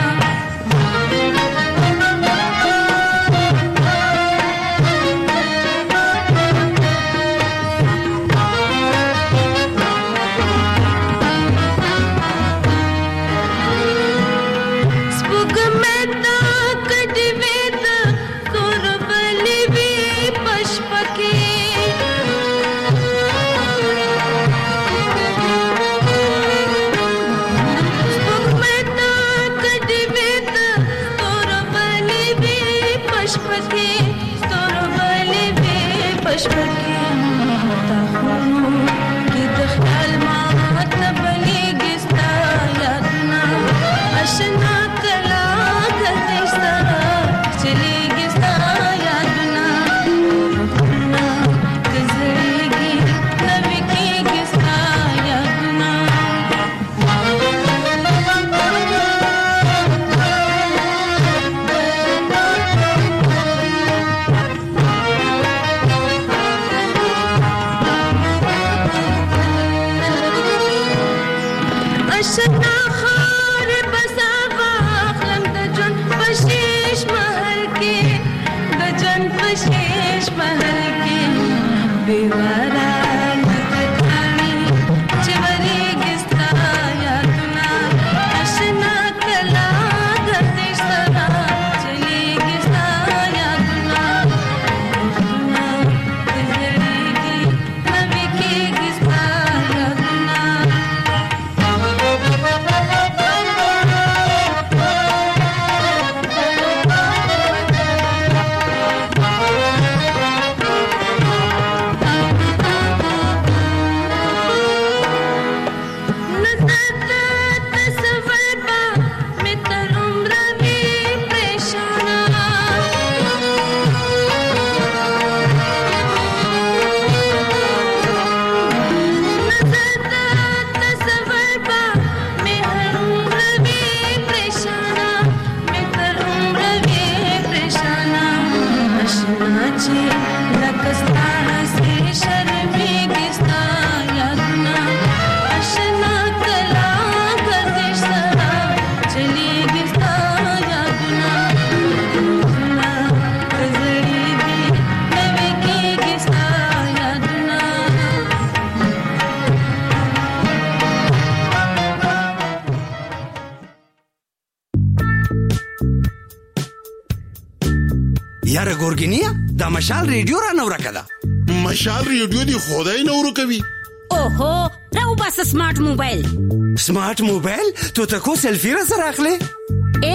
یاره ګورګینیا دا مشال ریډیو را نو راکدا مشال ریډیو دی خدای نو ورکوي اوهو راو بس سمارټ موبایل ته کو سلفي را سره اخلي اپ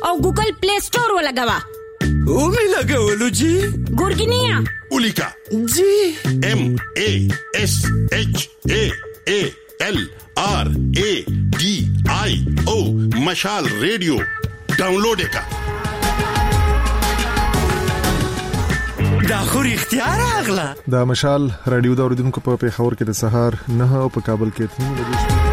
او ګوګل پلی سٹور ولګوا. او می لګولو جی ګورګینیا ولیکا MASHALRADIO مشال ریډیو ډاونلوډ کا. دا خو اختیار اغلا. دا مشال رادیو د اوریدونکو په پیښور کې د سهار 9 او په کابل کې 3 بجې